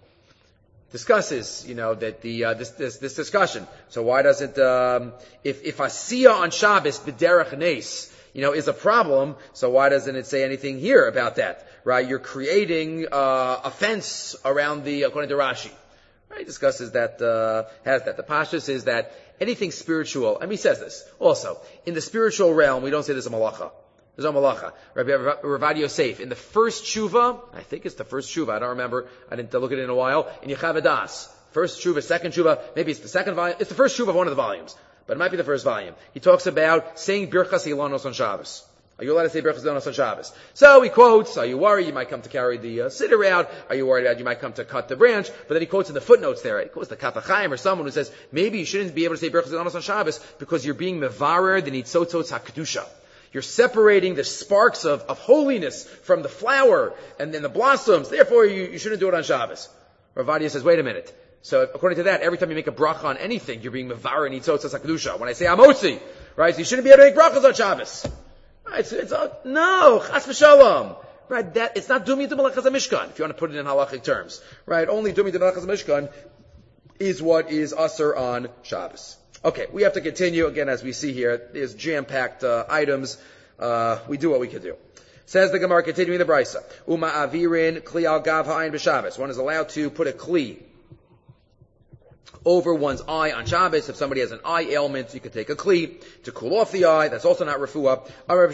Discusses, you know, that the uh, this, this this discussion. So why doesn't um, if if asiya on Shabbos b'derech nes, you know, is a problem? So why doesn't it say anything here about that? Right, you're creating uh, a fence around the, according to Rashi. Right, he discusses that uh, has that. The pashtus is that anything spiritual, and he says this also in the spiritual realm. We don't say there's a malacha. There's no malacha. Rabbi Ravad Yosef, in the first tshuva, I think it's the first tshuva, I don't remember, I didn't look at it in a while, in Yechav Das, first tshuva, second tshuva, maybe it's the second volume, it's the first tshuva of one of the volumes, but it might be the first volume. He talks about saying Birchas Ilanos on Shabbos. Are you allowed to say Birchas Ilanos on Shabbos? So he quotes, are you worried you might come to carry the uh, siddur out? Are you worried about you might come to cut the branch? But then he quotes in the footnotes there, he quotes the Kaf HaChaim or someone who says, maybe you shouldn't be able to say Birchas Ilanos on Shabbos because you're being mevarer the nitzotzot HaKedusha. You're separating the sparks of, of holiness from the flower and then the blossoms. Therefore, you, you shouldn't do it on Shabbos. Ravadia says, wait a minute. So according to that, every time you make a bracha on anything, you're being mevarer nitzotzos hakdusha. When I say amotzi, right, so you shouldn't be able to make brachas on Shabbos. Right, it's, it's uh, no, chas v'shalom. Right, that, it's not dumi to malachas mishkan, if you want to put it in halachic terms. Right, only dumi to malachas mishkan is what is usher on Shabbos. Okay, we have to continue. Again, as we see here, there's jam-packed uh, items. Uh, we do what we can do. Says the Gemara, continuing the Brisa. Uma avirin kli al gav ha'ayin b'Shabbos. One is allowed to put a kli over one's eye on Shabbos. If somebody has an eye ailment, you can take a kli to cool off the eye. That's also not refuah.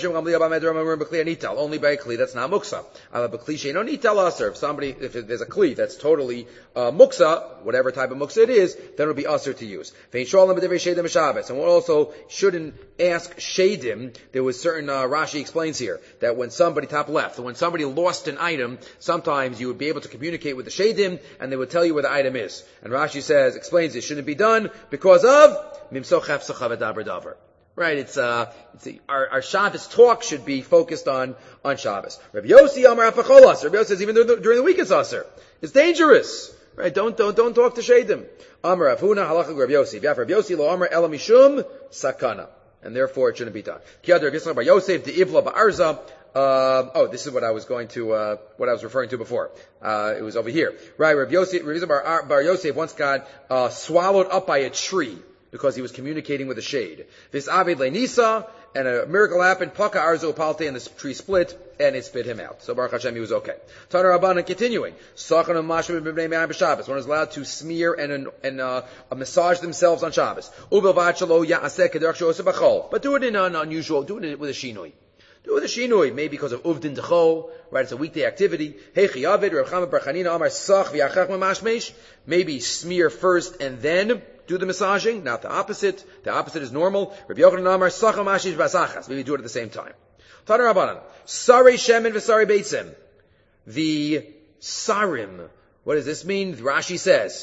Only by a kli that's not muksa. If somebody, if there's a kli that's totally uh, muksa, whatever type of muksa it is, then it'll be usher to use. And one also shouldn't ask shadim. There was certain, uh, Rashi explains here, that when somebody, top left, when somebody lost an item, sometimes you would be able to communicate with the shadim, and they would tell you where the item is. And Rashi says, explains it shouldn't be done because of mimsochef sochav davar davar. Right? It's uh, it's a, our, our Shabbos talk should be focused on on Shabbos. Rabbi Yossi Amar Afacholas. Rabbi Yossi says even during the, during the week it's aser. It's dangerous. Right? Don't don't don't talk to shadim. Amar Avuna halacha Rabbi Yossi. V'af Rabbi Yossi lo Amar ela mishum sakana, and therefore it shouldn't be done. Kiyad Rabbi Yossi Bar Yosef the ivla ba'arza. Uh, oh, this is what I was going to, uh, what I was referring to before. Uh, it was over here. Right, Rabbi Yosef, Rabbi Bar, Bar Yosef once got, uh, swallowed up by a tree because he was communicating with a shade. This Aved Le'nisa, and a miracle happened, Paka Arzo Palte, and the tree split, and it spit him out. So Baruch Hashem, he was okay. Tanar Rabbanan continuing. Sachan and Mashim b'bnei Me'ayim b'Shabbos. One is allowed to smear and, and, uh, massage themselves on Shabbos. Ubelvat shelo ya'aseh kederach she'oseh b'chol. But do it in an unusual, do it with a shinoi. Do it with a shinoi, maybe because of uvdin dechol, right? It's a weekday activity. Hechi Avid, Rav Chama bar Chanina Amar Sach v'yachach mamashmesh. Maybe smear first and then do the massaging, not the opposite. The opposite is normal. Rabbi Yochanan Amar Sach mashish basachas. Maybe do it at the same time. Tanar Rabbanan. Sarei shemen v'sarei beitzim. The sarim. What does this mean? Rashi says,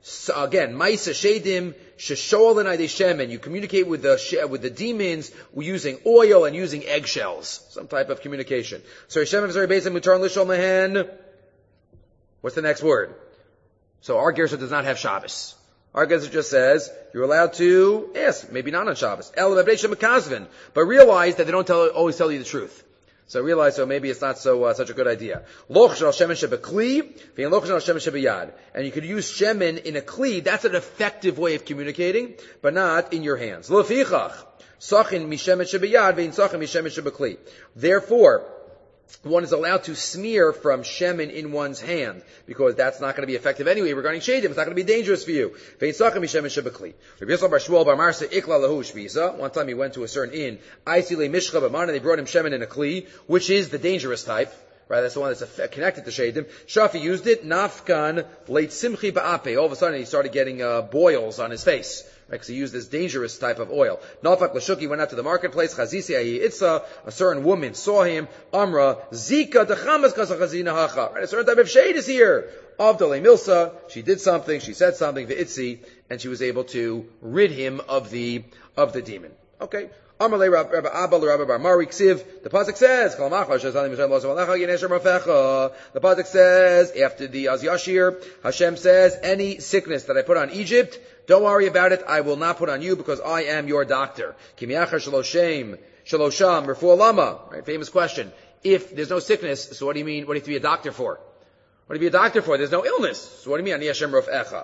So again, Maisa Shedim, Sheshol and Shemen. You communicate with the, with the demons using oil and using eggshells. Some type of communication. So Shemen is very basic, Mutar Lishol Mehen. What's the next word? So our Gersa does not have Shabbos. Our Gersa just says, you're allowed to ask, maybe not on Shabbos. But realize that they don't tell, always tell you the truth. So realize, so maybe it's not so uh, such a good idea. And you could use shemen in a kli. That's an effective way of communicating, but not in your hands. Therefore, one is allowed to smear from shemen in one's hand, because that's not going to be effective anyway. Regarding shadim, it's not going to be dangerous for you. One time he went to a certain inn, and they brought him shemen in a kli, which is the dangerous type. Right, that's the one that's connected to shadim. Shafi used it. Nafkan late simchi ba'ape. All of a sudden, he started getting uh, boils on his face. Right, because he used this dangerous type of oil. Nafak l'shuki went out to the marketplace. Chazisi ahi itza. A certain woman saw him. Amra zika dechamas kasa chazina hacha. Right, a certain type of shade is here. Avdale milsa. She did something. She said something. Ve'itzi, and she was able to rid him of the of the demon. Okay. Amalei Rabbi Abba Rabbi Bar Mari Ksiv. The pasuk says, the pasuk says after the Az Yashir, Hashem says, any sickness that I put on Egypt, don't worry about it. I will not put on you because I am your doctor. Kimiachar Shaloshem Shalosham Refuah Lama. Right, famous question. If there's no sickness, so what do you mean? What do you have to be a doctor for? What do you be a doctor for? There's no illness. So what do you mean? Ani Hashem Rofecha.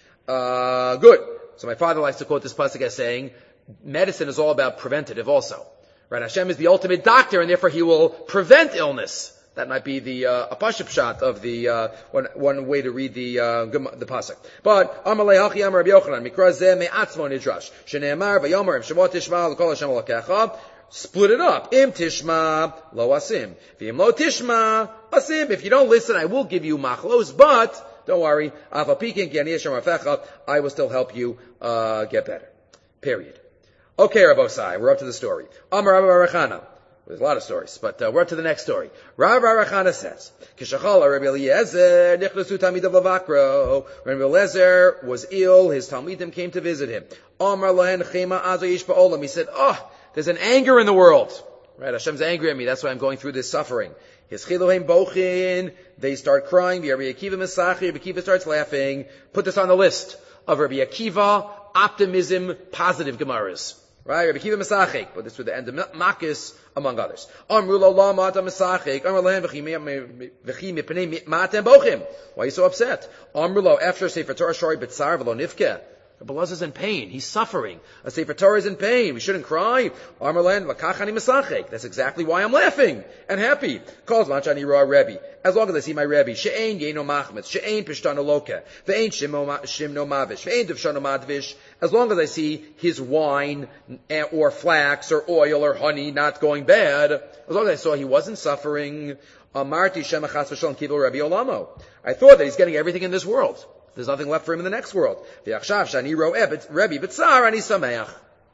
Uh, good. So my father likes to quote this pasuk as saying, medicine is all about preventative also. Right? Hashem is the ultimate doctor, and therefore He will prevent illness. That might be the uh, a pashut shot of the uh, one one way to read the uh, the pasuk. But Amalei Hachi Amar Rabbi Yochanan Mikra Zeh Me'atzmo Nidrash Shene'emar Vayomer Im Shemot Tishma L'Kol Hashem Elokecha. Split it up. Im Tishma Lo Asim. V'Im Lo Tishma Asim. If you don't listen, I will give you machlos, but don't worry. Afa Pikin Ki Ani Hashem Rafecha. I will still help you uh, get better. Period. Okay, Rabbosai, we're up to the story. Amar Rabbi Barachana. There's a lot of stories, but uh, we're up to the next story. Rabbi Barachana says, Kishachala Rabbi Eliezer, Nichnasu Talmidav Lavakro. When Rabbi Eliezer was ill, his Talmidim came to visit him. Amar Lahen Chema Azo Yish Ba'olam. He said, oh, there's an anger in the world. Right, Hashem's angry at me, that's why I'm going through this suffering. His Chilohim Bochin, they start crying. Rabbi Akiva Mesachi, Rabbi Akiva starts laughing. Put this on the list of Rabbi Akiva, optimism, positive Gemaras. Right? Rabbi Akiva Mesachik, but this was the end of Makis, among others. Amru lo la mata Mesachik, Amru lehem v'chi mipnei matem bochim. Why are you so upset? Amru lo, after Sefer Torah shori b'tzar v'lo nifke. Rabbi Elazar is in pain. He's suffering. A Sefer Torah is in pain. We shouldn't cry. Amru lehem v'kachani Mesachik. That's exactly why I'm laughing and happy. Calls manchani roa Rebbe. As long as I see my Rebbe, she'ein yeno machmetz, she'ein pishtano loka, ve'ein shimno mavish, ve'ein devshano madvish. As long as I see his wine or flax or oil or honey not going bad, as long as I saw he wasn't suffering, amarti shemachas v'shalom kivul Rebbe Olamo. I thought that he's getting everything in this world. There's nothing left for him in the next world. V'achshav shani ro Rebbe b'tzar ani sameach.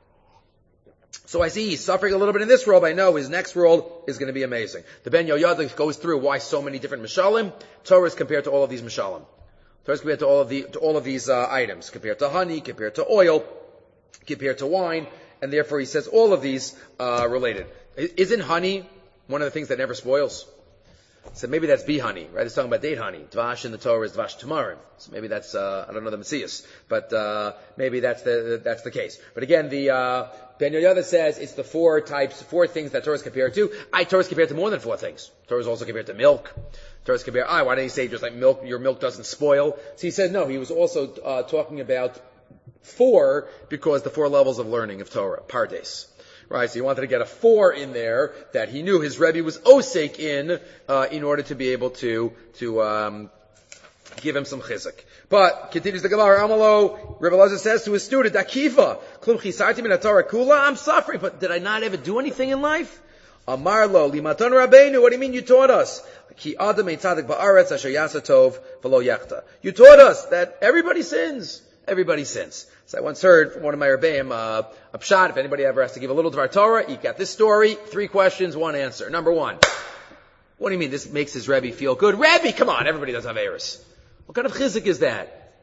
So I see he's suffering a little bit in this world. I know his next world is going to be amazing. The Ben Yoyada goes through why so many different mishalim. Torah is compared to all of these mishalim. Torah is compared to all of the to all of these uh, items, compared to honey, compared to oil, compared to wine, and therefore he says all of these uh, related. Isn't honey one of the things that never spoils? So maybe that's bee honey, right? It's talking about date honey. Dvash in the Torah is dvash tamarim. So maybe that's uh, I don't know the Messias, but uh, maybe that's the that's the case. But again, the uh, Ben Yoyada says it's the four types, four things that Torah is compared to. I Torah is compared to more than four things. Torah is also compared to milk. Torah is compared. Ah, why didn't he say just like milk? Your milk doesn't spoil. So he says no. He was also uh, talking about four because the four levels of learning of Torah, pardes. Right, so he wanted to get a four in there that he knew his Rebbe was osek in, uh, in order to be able to, to, um, give him some chizuk. But, continues the Gemara, Amalo, Rebbe Elazar says to his student, Akiva, klum chisarti min haTorah kula, I'm suffering, but did I not ever do anything in life? Amarlo, limatan rabbeinu, what do you mean you taught us? Ki adam eitzadik ba'aretz asher yasa tov v'lo yachta. You taught us that everybody sins. Everybody sins. So I once heard from one of my Rebbeim, uh, a pshat, if anybody ever has to give a little Dvar Torah, you got this story, three questions, one answer. Number one, what do you mean this makes his Rebbe feel good? Rebbe, come on, everybody does have errors. What kind of chizuk is that?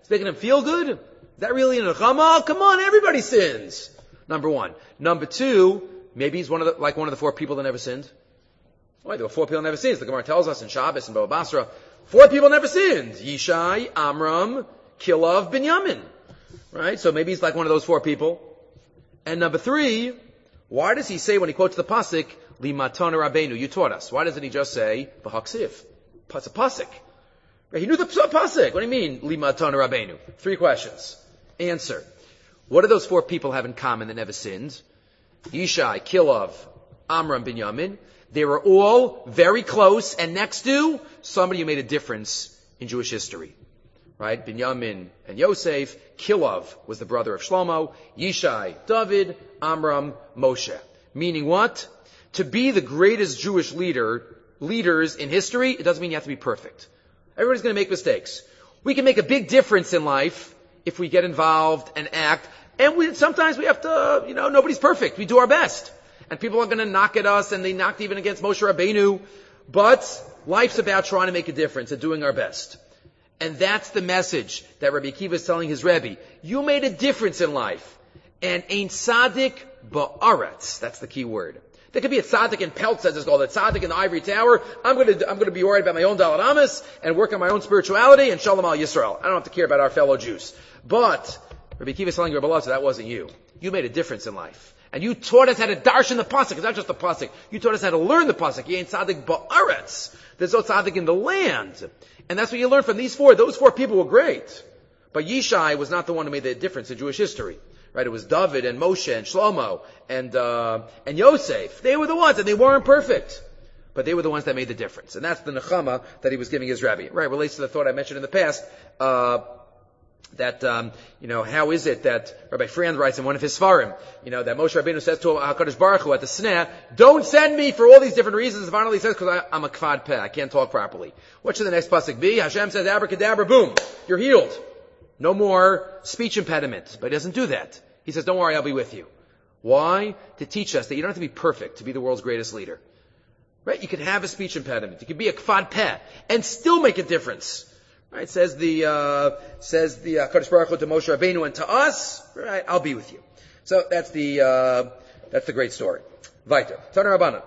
It's making him feel good? Is that really an nechama? Come on, everybody sins. Number one. Number two, maybe he's one of the, like one of the four people that never sinned. Why, there were four people that never sinned. The Gemara tells us in Shabbos and Baba Basra, four people never sinned. Yishai, Amram, Kilav, Binyamin. Right? So maybe he's like one of those four people. And number three, why does he say when he quotes the pasuk, Limatana Rabbeinu, you taught us? Why doesn't he just say, B'haksiv? It's a pasuk. Right? He knew the pasuk. What do you mean, Limatana Rabbeinu? Three questions. Answer. What do those four people have in common that never sinned? Yishai, Kilav, Amram, Binyamin. They were all very close and next to somebody who made a difference in Jewish history. Right? Binyamin and Yosef. Kilav was the brother of Shlomo. Yishai, David. Amram, Moshe. Meaning what? To be the greatest Jewish leader, leaders in history, it doesn't mean you have to be perfect. Everybody's going to make mistakes. We can make a big difference in life if we get involved and act. And we, sometimes we have to, you know, nobody's perfect. We do our best. And people are going to knock at us, and they knocked even against Moshe Rabbeinu. But life's about trying to make a difference and doing our best. And that's the message that Rabbi Akiva is telling his Rebbe. You made a difference in life. And ein tzaddik ba'aretz. That's the key word. There could be a tzaddik in Peltz, as it's called, a tzaddik in the ivory tower. I'm going to, I'm going to be worried about my own Daled Amos and work on my own spirituality and Shalom al Yisrael. I don't have to care about our fellow Jews. But Rabbi Akiva is telling Rabbi Elazar, that wasn't you. You made a difference in life. And you taught us how to darshan the pasuk. It's not just the pasuk. You taught us how to learn the pasuk. You ain't tzaddik ba'aretz. There's no tzaddik in the land. And that's what you learned from these four. Those four people were great. But Yishai was not the one who made the difference in Jewish history. Right? It was David and Moshe and Shlomo and, uh, and Yosef. They were the ones, and they weren't perfect. But they were the ones that made the difference. And that's the nechama that he was giving his Rebbe. Right? Relates to the thought I mentioned in the past, uh, that, um, you know, how is it that Rabbi Frand writes in one of his Svarim, you know, that Moshe Rabbeinu says to HaKadosh Baruch Hu at the Sneh, don't send me for all these different reasons. Finally he says, because I'm a kvad peh, I can't talk properly. What should the next pasuk be? Hashem says, abracadabra, boom, you're healed. No more speech impediment. But he doesn't do that. He says, don't worry, I'll be with you. Why? To teach us that you don't have to be perfect to be the world's greatest leader. Right? You can have a speech impediment. You can be a kvad peh and still make a difference. Right? Says the, uh, says the uh, Kadosh Baruch Hu to Moshe Rabbeinu and to us, right? I'll be with you. So that's the, uh, that's the great story. Weiter. Tana Rabbanan.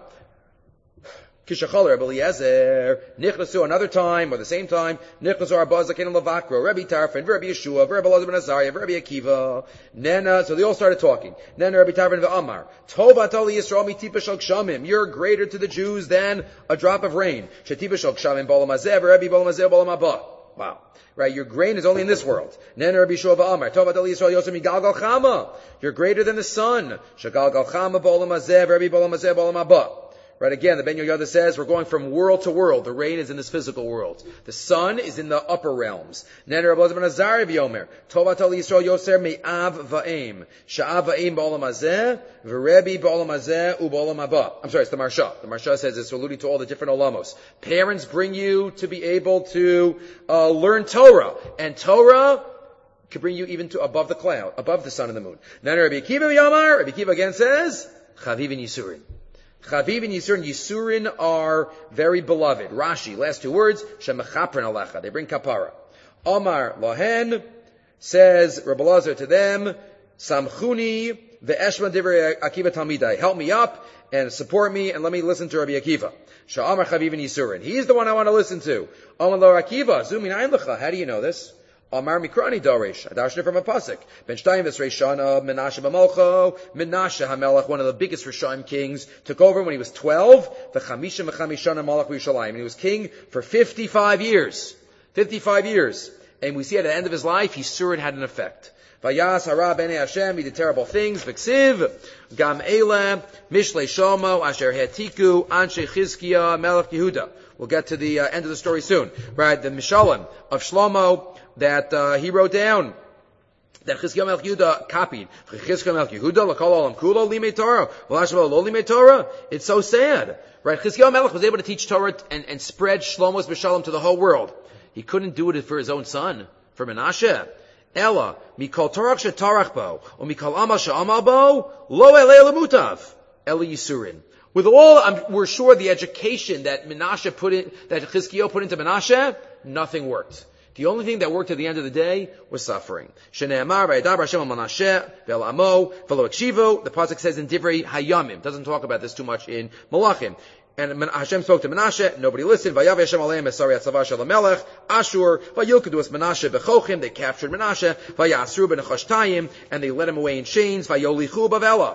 Kishachal Rebbe Eliezer, Nichnasu another time, or the same time, Nichnasu Arba Zaken Levakro, Rebbe Tarfon, Rebbe Yeshua, Rebbe Elazar ben Azariah, Rebbe Akiva, Nena, so they all started talking. Nena Rebbe Tarfon ve'Amar, Tovat Ali Yisrael mitipa shel gshamim, you're greater to the Jews than a drop of rain. Shetipa shel gshamim b'olam hazeh, Rebbe b'olam hazeh b'olam haba. Wow. Right, your grain is only in this world. Nena Rebbe Yeshua ve'Amar, Tovat Ali Yisrael yosem migalgal chama, you're greater than the sun. Shagalgal chama b'olam hazeh, Rebbe b'olam hazeh b'olam haba. Right, again, the Ben Yoyada says we're going from world to world. The rain is in this physical world. The sun is in the upper realms. Nen Rabbi Elazar ben Azariah v'yomer, Tovat al Yisrael yoser me'av va'em, sha'av va'em ba'olam hazeh, v'rebi ba'olam hazeh u'ba'olam haba. I'm sorry, it's the Marsha. The Marsha says it's alluding to all the different olamos. Parents bring you to be able to uh, learn Torah. And Torah can bring you even to above the cloud, above the sun and the moon. Nen Rabbi Akiva v'yamar, Rabbi Akiva again says, Chaviv and Yisurin. Chaviv and Yisurin, Yisurin are very beloved. Rashi, last two words, Shemachaprin alecha. They bring kapara. Omar Lohen says, Rabbi Elazar to them, Samchuni ve'eshma divrei Akiva talmidai. Help me up and support me and let me listen to Rabbi Akiva. Sha'amar Chaviv and Yisurin. He's the one I want to listen to. Omar lo Akiva, zumin ayin lecha. How do you know this? Amar Mikrani Dorish. I darshan it from a pasuk. Ben Shtayim v'Sreishana Menashe b'Malcho. Menashe HaMelech, one of the biggest Rishayim kings, took over when he was twelve. V'chamisha v'chamishana Malach v'Yushalayim. And he was king for fifty-five years. Fifty-five years. And we see at the end of his life, Yisurin had an effect. Vayas hara b'nei Hashem, he did terrible things. V'ksiv, gam eile, mishlei shomo, asher hetiku, anshe Chizkiah, Melech Yehuda. We'll get to the uh, end of the story soon. Right, the Mishalim of Shlomo that uh, he wrote down, that Chizkiah Melech Yehuda copied. Chizkiah Melech Yehuda, l'kol olam kulo limei Torah, v'lashva lo limei Torah. It's so sad. Right, Chizkiah Melech was able to teach Torah and, and spread Shlomo's Mishalim to the whole world. He couldn't do it for his own son, for Menashe. Ella, mikol torach shetarach bo, or mikol amal she'amal bo, lo elei lemutav, Eli Yisurin. With all, I'm, we're sure the education that Menashe put in, that Chizkiah put into Menashe, nothing worked. The only thing that worked at the end of the day was suffering. Shene'amar v'yadaber Hashem al Menashe ve'el amo v'lo akshivu. The pasuk says in Divrei Hayamim. Doesn't talk about this too much in Malachim. And Hashem spoke to Menashe, nobody listened. Vayav Hashem aleim esari atzava shel hamelech Ashur vayilkedu es Menashe bechochim. They captured Menashe. Vayasru b'nechashtayim, and they led him away in chains. Vayolichu bavela,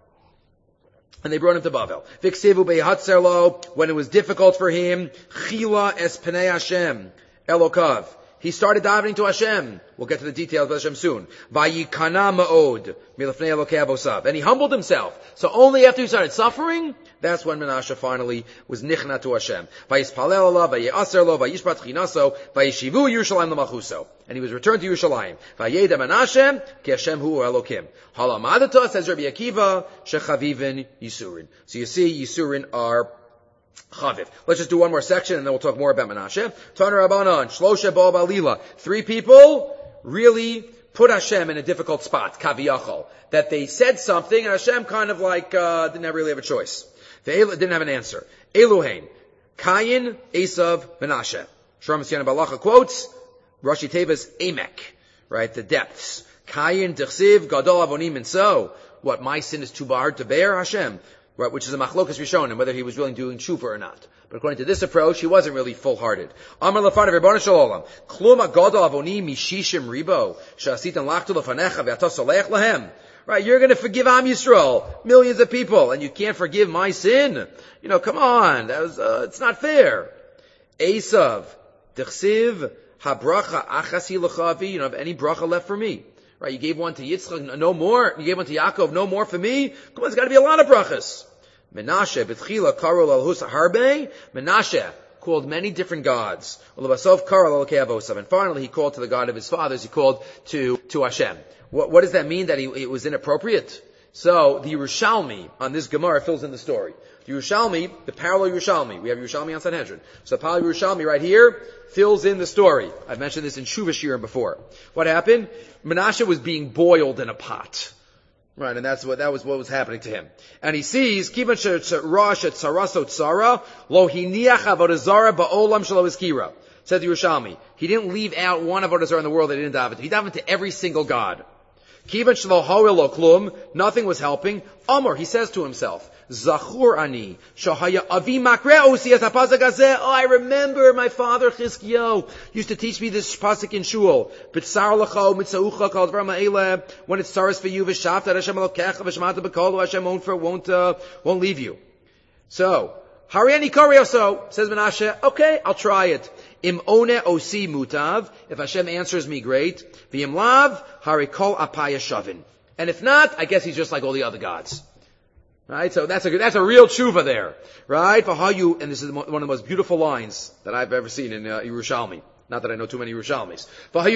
and they brought him to Bavel. Viksivu be'hatzer lo, when it was difficult for him. Chila es penei Hashem elokav. He started davening to Hashem. We'll get to the details of Hashem soon. Vayikana ma'od milafnei Elokei avosav. And he humbled himself. So only after he started suffering, that's when Menashe finally was nichna to Hashem. Vayispalel Allah, vaye'aser lo, vayishpat chinaso, vayishivu Yerushalayim l'malchuso. And he was returned to Yerushalayim. Vayeda Menashe, ki Hashem hu Elokim. Halamadata, says Rabbi Akiva, shechavivin yisurin. So you see, yisurin are Chaviv. Let's just do one more section and then we'll talk more about Menashe. Taner Rabbanan, Shlosha Bo Balila. Three people really put Hashem in a difficult spot, Kaviyachol. That they said something and Hashem kind of like, uh, didn't really have a choice. They didn't have an answer. Eluhain, Kayin, Esav, Menashe. Shram Siyan Balacha quotes, Rashi Teva's Emek, right, the depths. Kayin, Dechsiv, Gadol Avonim, and so, what, my sin is too hard to bear, Hashem? Right, which is a machlokas Rishonim, whether he was really doing tshuva or not. But according to this approach, he wasn't really full-hearted. Amar lefanav Rebbeinu Shalom, klum agadol avoni mishishim ribo, shasitan lachtu lefanecha ve'ata soleach lahem. Right, you're going to forgive Am Yisrael, millions of people, and you can't forgive my sin. You know, come on, that was, uh, it's not fair. Esav, dechsiv, habracha achasi lechavi. You don't have any bracha left for me. Right, you gave one to Yitzchak, no more. You gave one to Yaakov, no more for me. Come on, there's got to be a lot of brachas. Menashe, B'tchila, Karol al-Hus harbe. Menashe called many different gods. Ulabasov, Karol al-Elokei avosav. And finally, he called to the God of his fathers. He called to, to Hashem. What, what does that mean? That he, it was inappropriate? So, the Yerushalmi on this Gemara fills in the story. The Yerushalmi, the parallel Yerushalmi. We have Yerushalmi on Sanhedrin. So the parallel Yerushalmi right here fills in the story. I've mentioned this in Shuvah Shirim before. What happened? Menashe was being boiled in a pot. Right, and that's what, that was what was happening to him. And he sees, Kivan she'rosh et tzaraso tzara, lo hiniach avodah zara ba'olam shelo izkira. Said the Yerushalmi. He didn't leave out one avodah zara in the world that he didn't daven to. He davened to every single god. Kivan shelo hoel lo klum, nothing was helping. Amor, he says to himself, Zachur ani, shahaya avi makre osi et hapasuk hazeh. Oh, I remember my father Chizkiyahu used to teach me this pasuk in shul. B'tzar lecha mitzaucha kol dvar ma'ele. When it's tzaras for you, v'shavta Hashem elokecha v'shmata b'kol, Hashem won't for won't uh, won't leave you. So, Hariani Korioso, says Menashe. Okay, I'll try it. Im one osi mutav. If Hashem answers me, great. V'im lav harikol apaya shavin. And if not, I guess he's just like all the other gods. Right? So that's a that's a real tshuva there. Right? For how you, and this is one of the most beautiful lines that I've ever seen in uh, Yerushalmi. Not that I know too many Yerushalmis.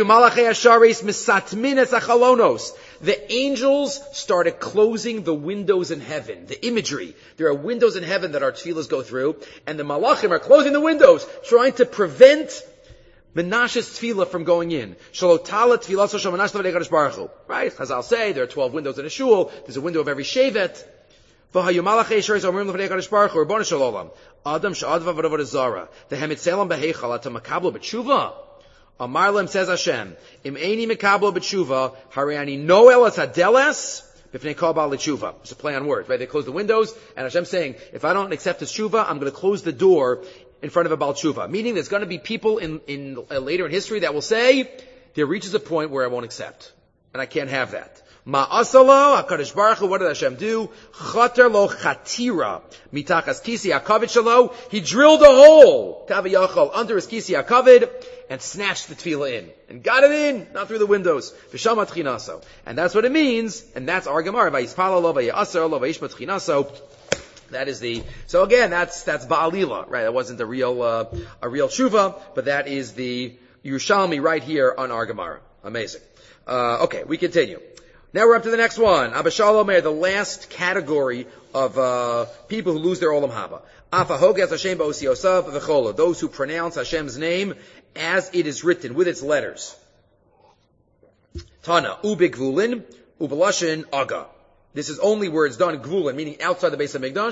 The angels started closing the windows in heaven. The imagery. There are windows in heaven that our tefillahs go through, and the malachim are closing the windows, trying to prevent Menashe's tefillah from going in. Shalotala tefillah so shal Menashe l'vnei Kadosh Baruch Hu. Right? Chazal say there are twelve windows in a shul. There's a window of every shevet. V'hayu malachei Yisrael omrim l'vnei Kadosh Baruch Hu, Ribono shel Olam, Adam she'adva v'avodah zara, v'hem etzelam b'heichal ata makablo b'tshuva. Amar lem, says Hashem, im eini makablo b'tshuva, hariani no elas hadeles b'fnei kol ba'al l'tshuva. It's a play on words, right? They close the windows, and Hashem saying, if I don't accept this tshuva, I'm going to close the door in front of a Baal Tshuva. Meaning there's going to be people in, in uh, later in history that will say, there reaches a point where I won't accept. And I can't have that. Ma'asalo, HaKadosh Baruch Hu, what did Hashem do? Chater lo chatira, mitachas kisi ha'kavod shelo. He drilled a hole, kaviyachol, under his kisi ha'kavod, and snatched the tefillah in. And got it in, not through the windows. V'shama tchinaso. And that's what it means, and that's our Gemara. Vayispalo lo, vayiaser lo, vayishma tchinaso. That is the, so again, that's, that's Ba'alila, right? That wasn't a real, uh, a real tshuva, but that is the Yerushalmi right here on our Gemara. Amazing. Uh, okay, we continue. Now we're up to the next one. Abba Shalom, the last category of, uh, people who lose their Olam Haba. Afa hoges Hashem ba'osiosav v'chola. Those who pronounce Hashem's name as it is written, with its letters. Tana, ubigvulin, ubelashin aga. This is only where it's done gvulin, meaning outside the base of Mikdash.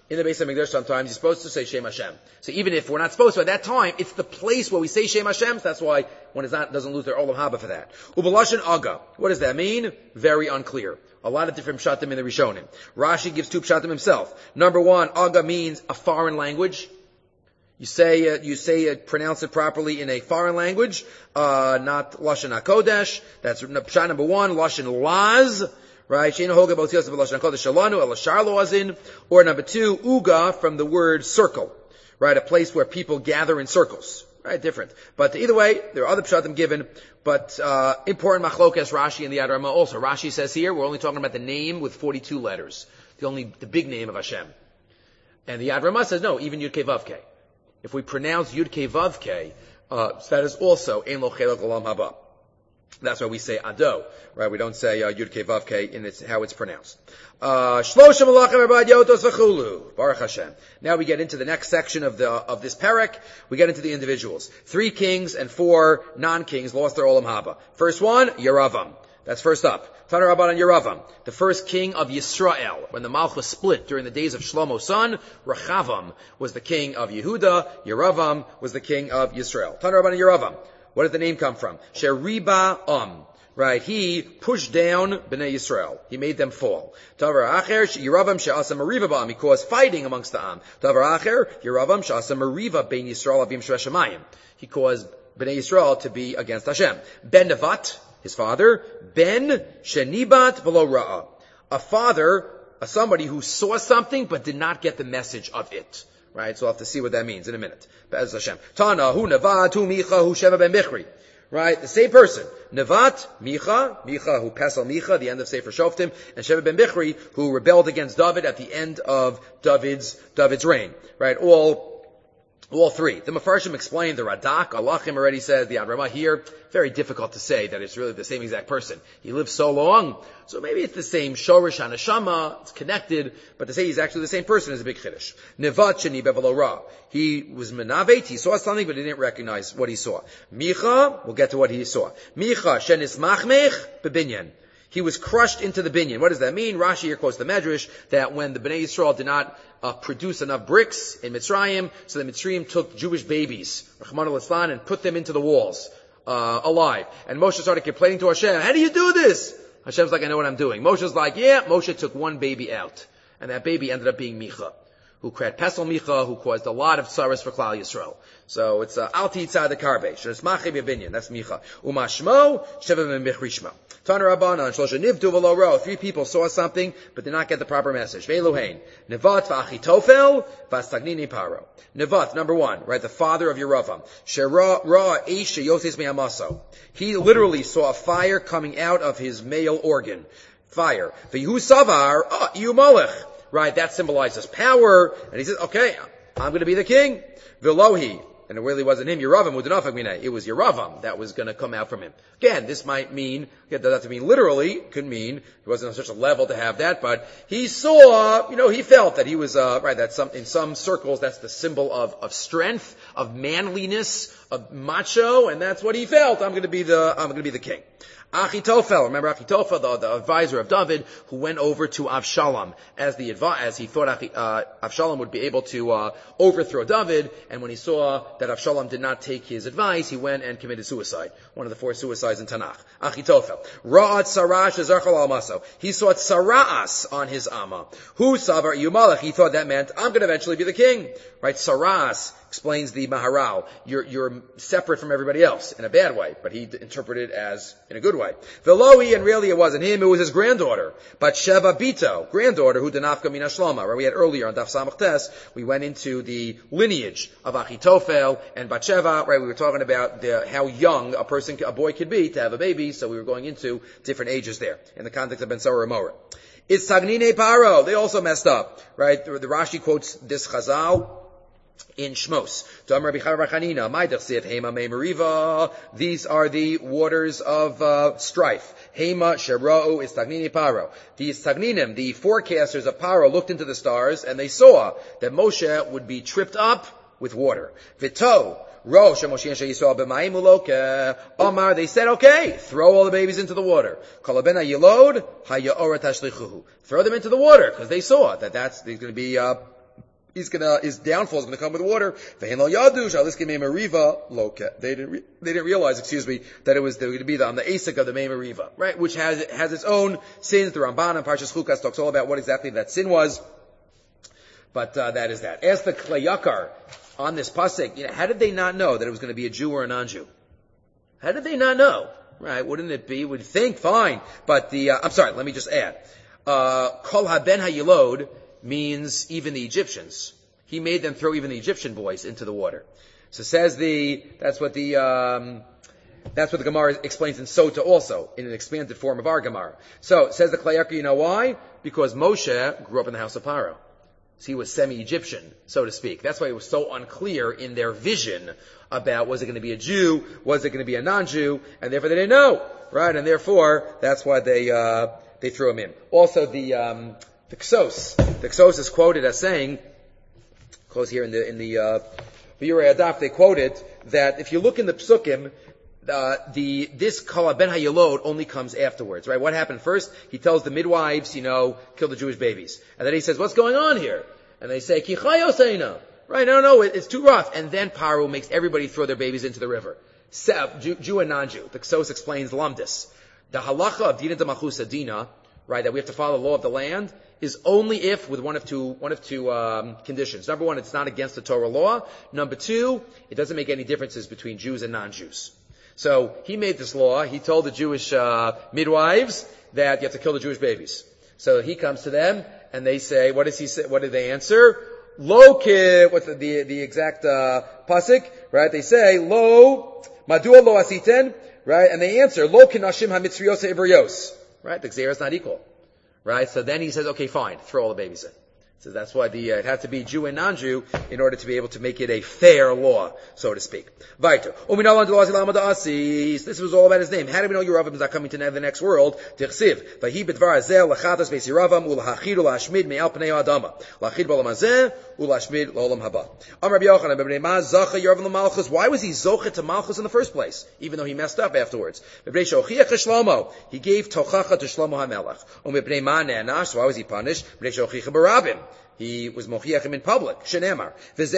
in the Beis HaMikdash, sometimes you're supposed to say Shem Hashem. So even if we're not supposed to at that time, it's the place where we say Shem Hashem. So that's why one is not doesn't lose their Olam Haba for that. Ubalashon Aga. What does that mean? Very unclear. A lot of different pshatim in the Rishonim. Rashi gives two pshatim himself. Number one, Aga means a foreign language. You say, uh, you say, uh, pronounce it properly in a foreign language, uh, not Lashon HaKodesh. That's pshat number one. Lashon Laz. Right? Or number two, uga from the word circle. Right? A place where people gather in circles. Right? Different. But either way, there are other pshatim given, but, uh, important machlokas Rashi and the Yad Ramah also. Rashi says here, we're only talking about the name with forty-two letters. The only, the big name of Hashem. And the Yad Ramah says, no, even Yud Kei Vav Kei. If we pronounce Yud Kei Vav Kei, uh, so that is also Ein Lo Chelek Olam Haba. That's why we say Ado, right? We don't say uh, Yud Kei Vav Kei in its, how it's pronounced. Uh, Shlosha Malachim Arba'at Yotos V'chulu. Baruch Hashem. Now we get into the next section of the of this parak. We get into the individuals. Three kings and four non-kings lost their Olam Haba. First one, Yeravam. That's first up. Tana Rabban and Yeravam, the first king of Yisrael. When the Malchus split during the days of Shlomo's son, Rechavam was the king of Yehuda. Yeravam was the king of Yisrael. Tana Rabban and Yeravam. Where did the name come from? Sheriba Am. Right? He pushed down Bnei Yisrael. He made them fall. Tavar Acher, Yeravam she'asa meriva ba'am. He caused fighting amongst the Am. Tavar Acher, Yeravam she'asa meriva bein Yisrael avim she'eshamayim. He caused Bnei Yisrael to be against Hashem. Ben Nevat, his father, Ben Shenibat V'lo Ra'a. A father, a somebody who saw something but did not get the message of it. Right? So we'll have to see what that means in a minute. Be'ez Hashem. Tana, hu Nevat, hu Micha, hu Sheva ben Bichri. Right? The same person. Nevat, Micha, Micha who Pesel Micha, the end of Sefer Shoftim, and Sheva ben Bichri, who rebelled against David at the end of David's, David's reign. Right? All All three. The Mefarshim explained, the Radak, Alachim already says, the Yad Ramah here, very difficult to say that it's really the same exact person. He lived so long, so maybe it's the same Shorish Hanashama, it's connected, but to say he's actually the same person is a big chiddush. Nevat Sheni Bevelo Ra. He was Menavet, he saw something, but he didn't recognize what he saw. Micha, we'll get to what he saw. Micha Shenis Machmech Bebinyan. He was crushed into the binyan. What does that mean? Rashi here quotes the Medrash that when the Bnei Yisrael did not uh, produce enough bricks in Mitzrayim, so the Mitzrayim took Jewish babies, Rahman al-Islam, and put them into the walls, uh, alive. And Moshe started complaining to Hashem, how do you do this? Hashem's like, I know what I'm doing. Moshe's like, yeah, Moshe took one baby out. And that baby ended up being Micha, who created Pesel Micha, who caused a lot of tsaros for Klal Yisrael. So it's Al Titzad the Karbe. Shenes Machi B'Binyan. That's Micha. Umashmo Sheva Ben Bichrishma. Tana Rabbanan Shlosha Nivdu V'Lo Ro. Three people saw something, but did not get the proper message. Ve'Eluhein Nevat V'Achitofel V'Astagnini Paro. Nevat, number one, right, the father of Yeravam. Shera Ra Eish Yoses Me'amaso. He literally saw a fire coming out of his male organ. Fire. V'Yehu Savar Ah Yu Malach. Right, that symbolizes power. And he says, okay, I'm going to be the king. Velohi. And it really wasn't him, Yeravam, it was Yeravam that was going to come out from him. Again, this might mean, it doesn't have to mean literally, it could mean, he wasn't on such a level to have that, but he saw, you know, he felt that he was, uh, right, that some, in some circles, that's the symbol of, of strength, of manliness, of macho, and that's what he felt. I'm going to be the, I'm going to be the king. Achitophel, remember Achitophel, the, the advisor of David, who went over to Avshalom as the advi- as he thought uh, Avshalom would be able to uh, overthrow David, and when he saw that Avshalom did not take his advice, he went and committed suicide. One of the four suicides in Tanakh. Achitophel. Ra'at Sarash Zerchal Almaso. He saw Saras on his Amma. Who Savar Yumalach? He thought that meant, I'm going to eventually be the king. Right? Saras explains the Maharal. You're, you're separate from everybody else in a bad way, but he interpreted it as in a good way. Velohi, and really it wasn't him, it was his granddaughter. Batsheva Bito, granddaughter, who Danafka Min Shloma. Right? We had earlier on Daf Samach Tes, we went into the lineage of Achitophel and Batsheva, right? We were talking about the, how young a person, a boy could be to have a baby, so we were going into different ages there, in the context of Ben Sarah Amora. It's Tagnine Paro, they also messed up, right? The, the Rashi quotes this Chazal in Shmos. These are the waters of uh, strife. Hema Shera'u Istagnini Paro. The Istagninim, the forecasters of Paro, looked into the stars and they saw that Moshe would be tripped up with water. Vito Rosh Omar, they said, okay, throw all the babies into the water. Throw them into the water, because they saw that that's, there's going to be, uh, he's gonna, his downfall is gonna come with water. They didn't re, they didn't realize, excuse me, that it was going to be the, on the Asik of the Mei Meriva, right? Which has, has its own sins. The Ramban and Parshas Chukas talks all about what exactly that sin was. But, uh, that is that. As the Klei Yakar on this pasuk, you know, how did they not know that it was going to be a Jew or a non-Jew? How did they not know? Right? Wouldn't it be? Would think fine. But the, uh, I'm sorry, let me just add. Uh, Kol haben hayilod means even the Egyptians. He made them throw even the Egyptian boys into the water. So says the, that's what the, um, that's what the Gemara explains in Sota also, in an expanded form of our Gemara. So, says the Klei Yakar, you know why? Because Moshe grew up in the house of Paro. So he was semi-Egyptian, so to speak. That's why it was so unclear in their vision about was it going to be a Jew, was it going to be a non-Jew, and therefore they didn't know, right? And therefore, that's why they, uh, they threw him in. Also, the, um, the Ksos, the Ksos is quoted as saying, close here in the, in the, uh, V'yurei Adaf, they quoted that if you look in the Psukim, Uh, the, this Kol Ben Hayilod only comes afterwards, right? What happened first? He tells the midwives, you know, kill the Jewish babies. And then he says, what's going on here? And they say, Ki chayoseina. Right? No, no, it, it's too rough. And then Paro makes everybody throw their babies into the river. Se- Jew, Jew and non-Jew. The Ksos explains Lamdis. The halacha of Dina D'Malchus Adina, right, that we have to follow the law of the land, is only if with one of two, one of two, um, conditions. Number one, it's not against the Torah law. Number two, it doesn't make any differences between Jews and non-Jews. So he made this law. He told the Jewish uh, midwives that you have to kill the Jewish babies. So he comes to them and they say, "What does he say? What did they answer? Lo ki." What's the the, the exact uh, pasuk? Right? They say, "Lo madua lo asiten." Right? And they answer, "Lo kinashim hamitzrios ibrios." Right? The gzeira is not equal. Right? So then he says, "Okay, fine. Throw all the babies in." So that's why the, uh, it had to be Jew and non-Jew in order to be able to make it a fair law, so to speak. Weiter. This was all about his name. How do we know Yeravam is not coming to the next world? Tichsiv. Vahi b'dvar hazeh lachatas beis Yeravam ulahachid ulashmid me'al pnei ha'adama. Lachid b'olam hazeh ulashmid l'olam haba. Amar Rabbi Yochanan b'bnei ma zacha Yeravam l'malchus. Why was he zocha to malchus in the first place? Even though he messed up afterwards. B'bnei shochiach Shlomo. He gave tochacha to Shlomo HaMelech. U'mibnei ma ne'anash. So why was he punished? B'nei shochiach b'rabim. He was mochiachim in public. Shenemar.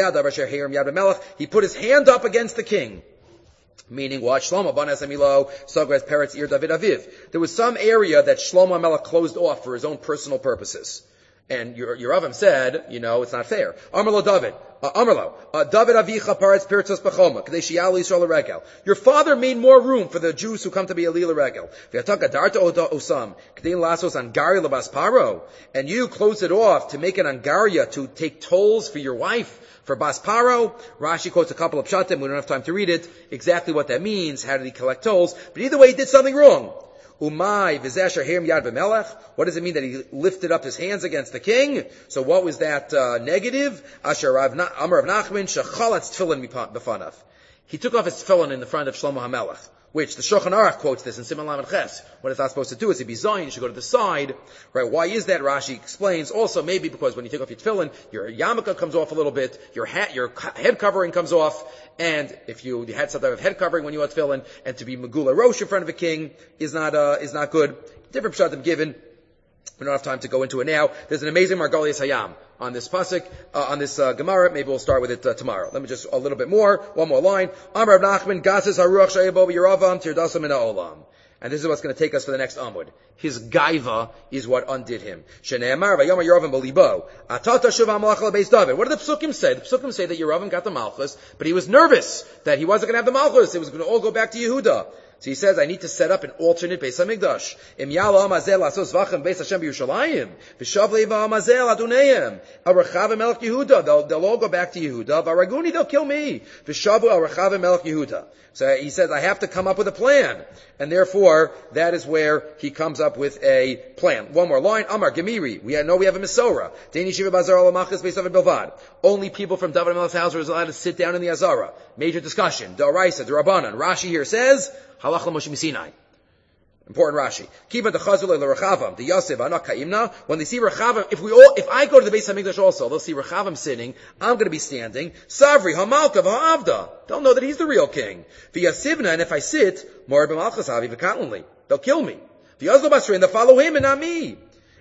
He put his hand up against the king. Meaning what? Shlomo ban Esamilo, Sagres Peretz Ir David Aviv. There was some area that Shlomo HaMelech closed off for his own personal purposes. And Yeravam said, you know, it's not fair. Amarlo David. Uh, Amarlo. Uh, David Avicha Paretz Pirtzos Bechoma. Kadesh Yal Yisrael Regel. Your father made more room for the Jews who come to be Elil Regel. V'yataka Darta Osam. Kadein Lasos Angari Labas Paro. And you closed it off to make an Angaria to take tolls for your wife. For Bas Paro, Rashi quotes a couple of pshatim. We don't have time to read it. Exactly what that means. How did he collect tolls? But either way, he did something wrong. Umay v'zesher hirim yad b'melech. What does it mean that he lifted up his hands against the king? So what was that uh, negative? Asher Amar Rav Nachman shechalatz tefillin b'fanav. He took off his tefillin in the front of Shlomo HaMelech, which the Shulchan Aruch quotes this in Siman Lamed Ches. What it's not supposed to do is to be zayin, you should go to the side. Right? Why is that? Rashi explains. Also, maybe because when you take off your tefillin, your yarmulke comes off a little bit, your hat, your head covering comes off, and if you had some type of head covering when you had tefillin, and to be megula rosh in front of a king is not uh, is not good. Different pshatim given. We don't have time to go into it now. There's an amazing Margolius Hayam on this pasuk, uh, on this uh, Gemara. Maybe we'll start with it uh, tomorrow. Let me just a little bit more. One more line. Amar Rav Nachman Gases Haruach Shayabo Yeravam Tirdasam Min Ha'olam. And this is what's going to take us for the next Amud. His gaiva is what undid him. Shene'emar Vayomar Yeravam B'libo Atata Shuv HaMalach LaBeis David. What did the Psukim say? The Psukim say that Yeravam got the Malchus, but he was nervous that he wasn't going to have the Malchus. It was going to all go back to Yehuda. So he says, I need to set up an alternate Beis HaMikdash. Im yala amazel asos vachem Beis Hashem b'Yerushalayim. V'shav leiva amazel aduneim. El Rechav Melech Yehuda. They'll, they'll all go back to Yehuda. V'araguni, they'll kill me. V'shavu El Rechav Melech Yehuda. So he says, I have to come up with a plan. And therefore, that is where he comes up with a plan. One more line. Amar Gemiri. We know we have a Mesorah. Deni Shiva Bazar Alamachas Beis David Bilvad. Only people from David HaMelech's house are allowed to sit down in the Azara. Major discussion. D'Oraisa, D'Rabbanan. Rashi here says, Halach l'Moshe Misinai. Important Rashi. Kiba d'chazul l'Rechavam, the Yosef, anak ka'imna. When they see Rechavam, if we all, if I go to the Beis HaMikdash also, they'll see Rechavam sitting, I'm going to be standing. Savri, Hamalka, V'Havda. They'll know that he's the real king. V'Yasivna, and if I sit, Mor b'Malchus Havi v'Katlanli. They'll kill me. V'Yazlo Basrin, they'll follow him and not me.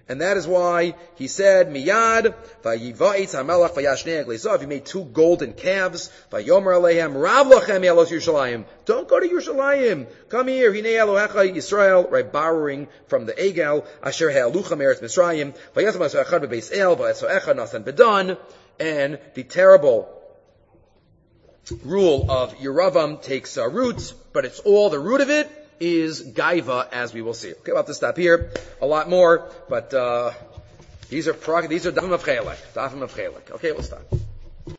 And that is why he said, Miyad, vayiva'etz hamelach vayashnei egleizav, he made two golden calves, vayomer aleihem, rav lachem yalos Yerushalayim. Don't go to Yerushalayim. Come here, hinei Elohecha Yisrael, right, borrowing from the Egel, asher ha'alucha meretz Mitzrayim, vayatzam aso echad bebeis el, vayatzo echad nasan bedan, and the terrible rule of Yeravam takes uh, roots, but it's all, the root of it is gaiva, as we will see. Okay, we'll have to stop here. A lot more, but uh, these are prog- these are dafim of chelek. Dafim of chelek. Okay, we'll stop.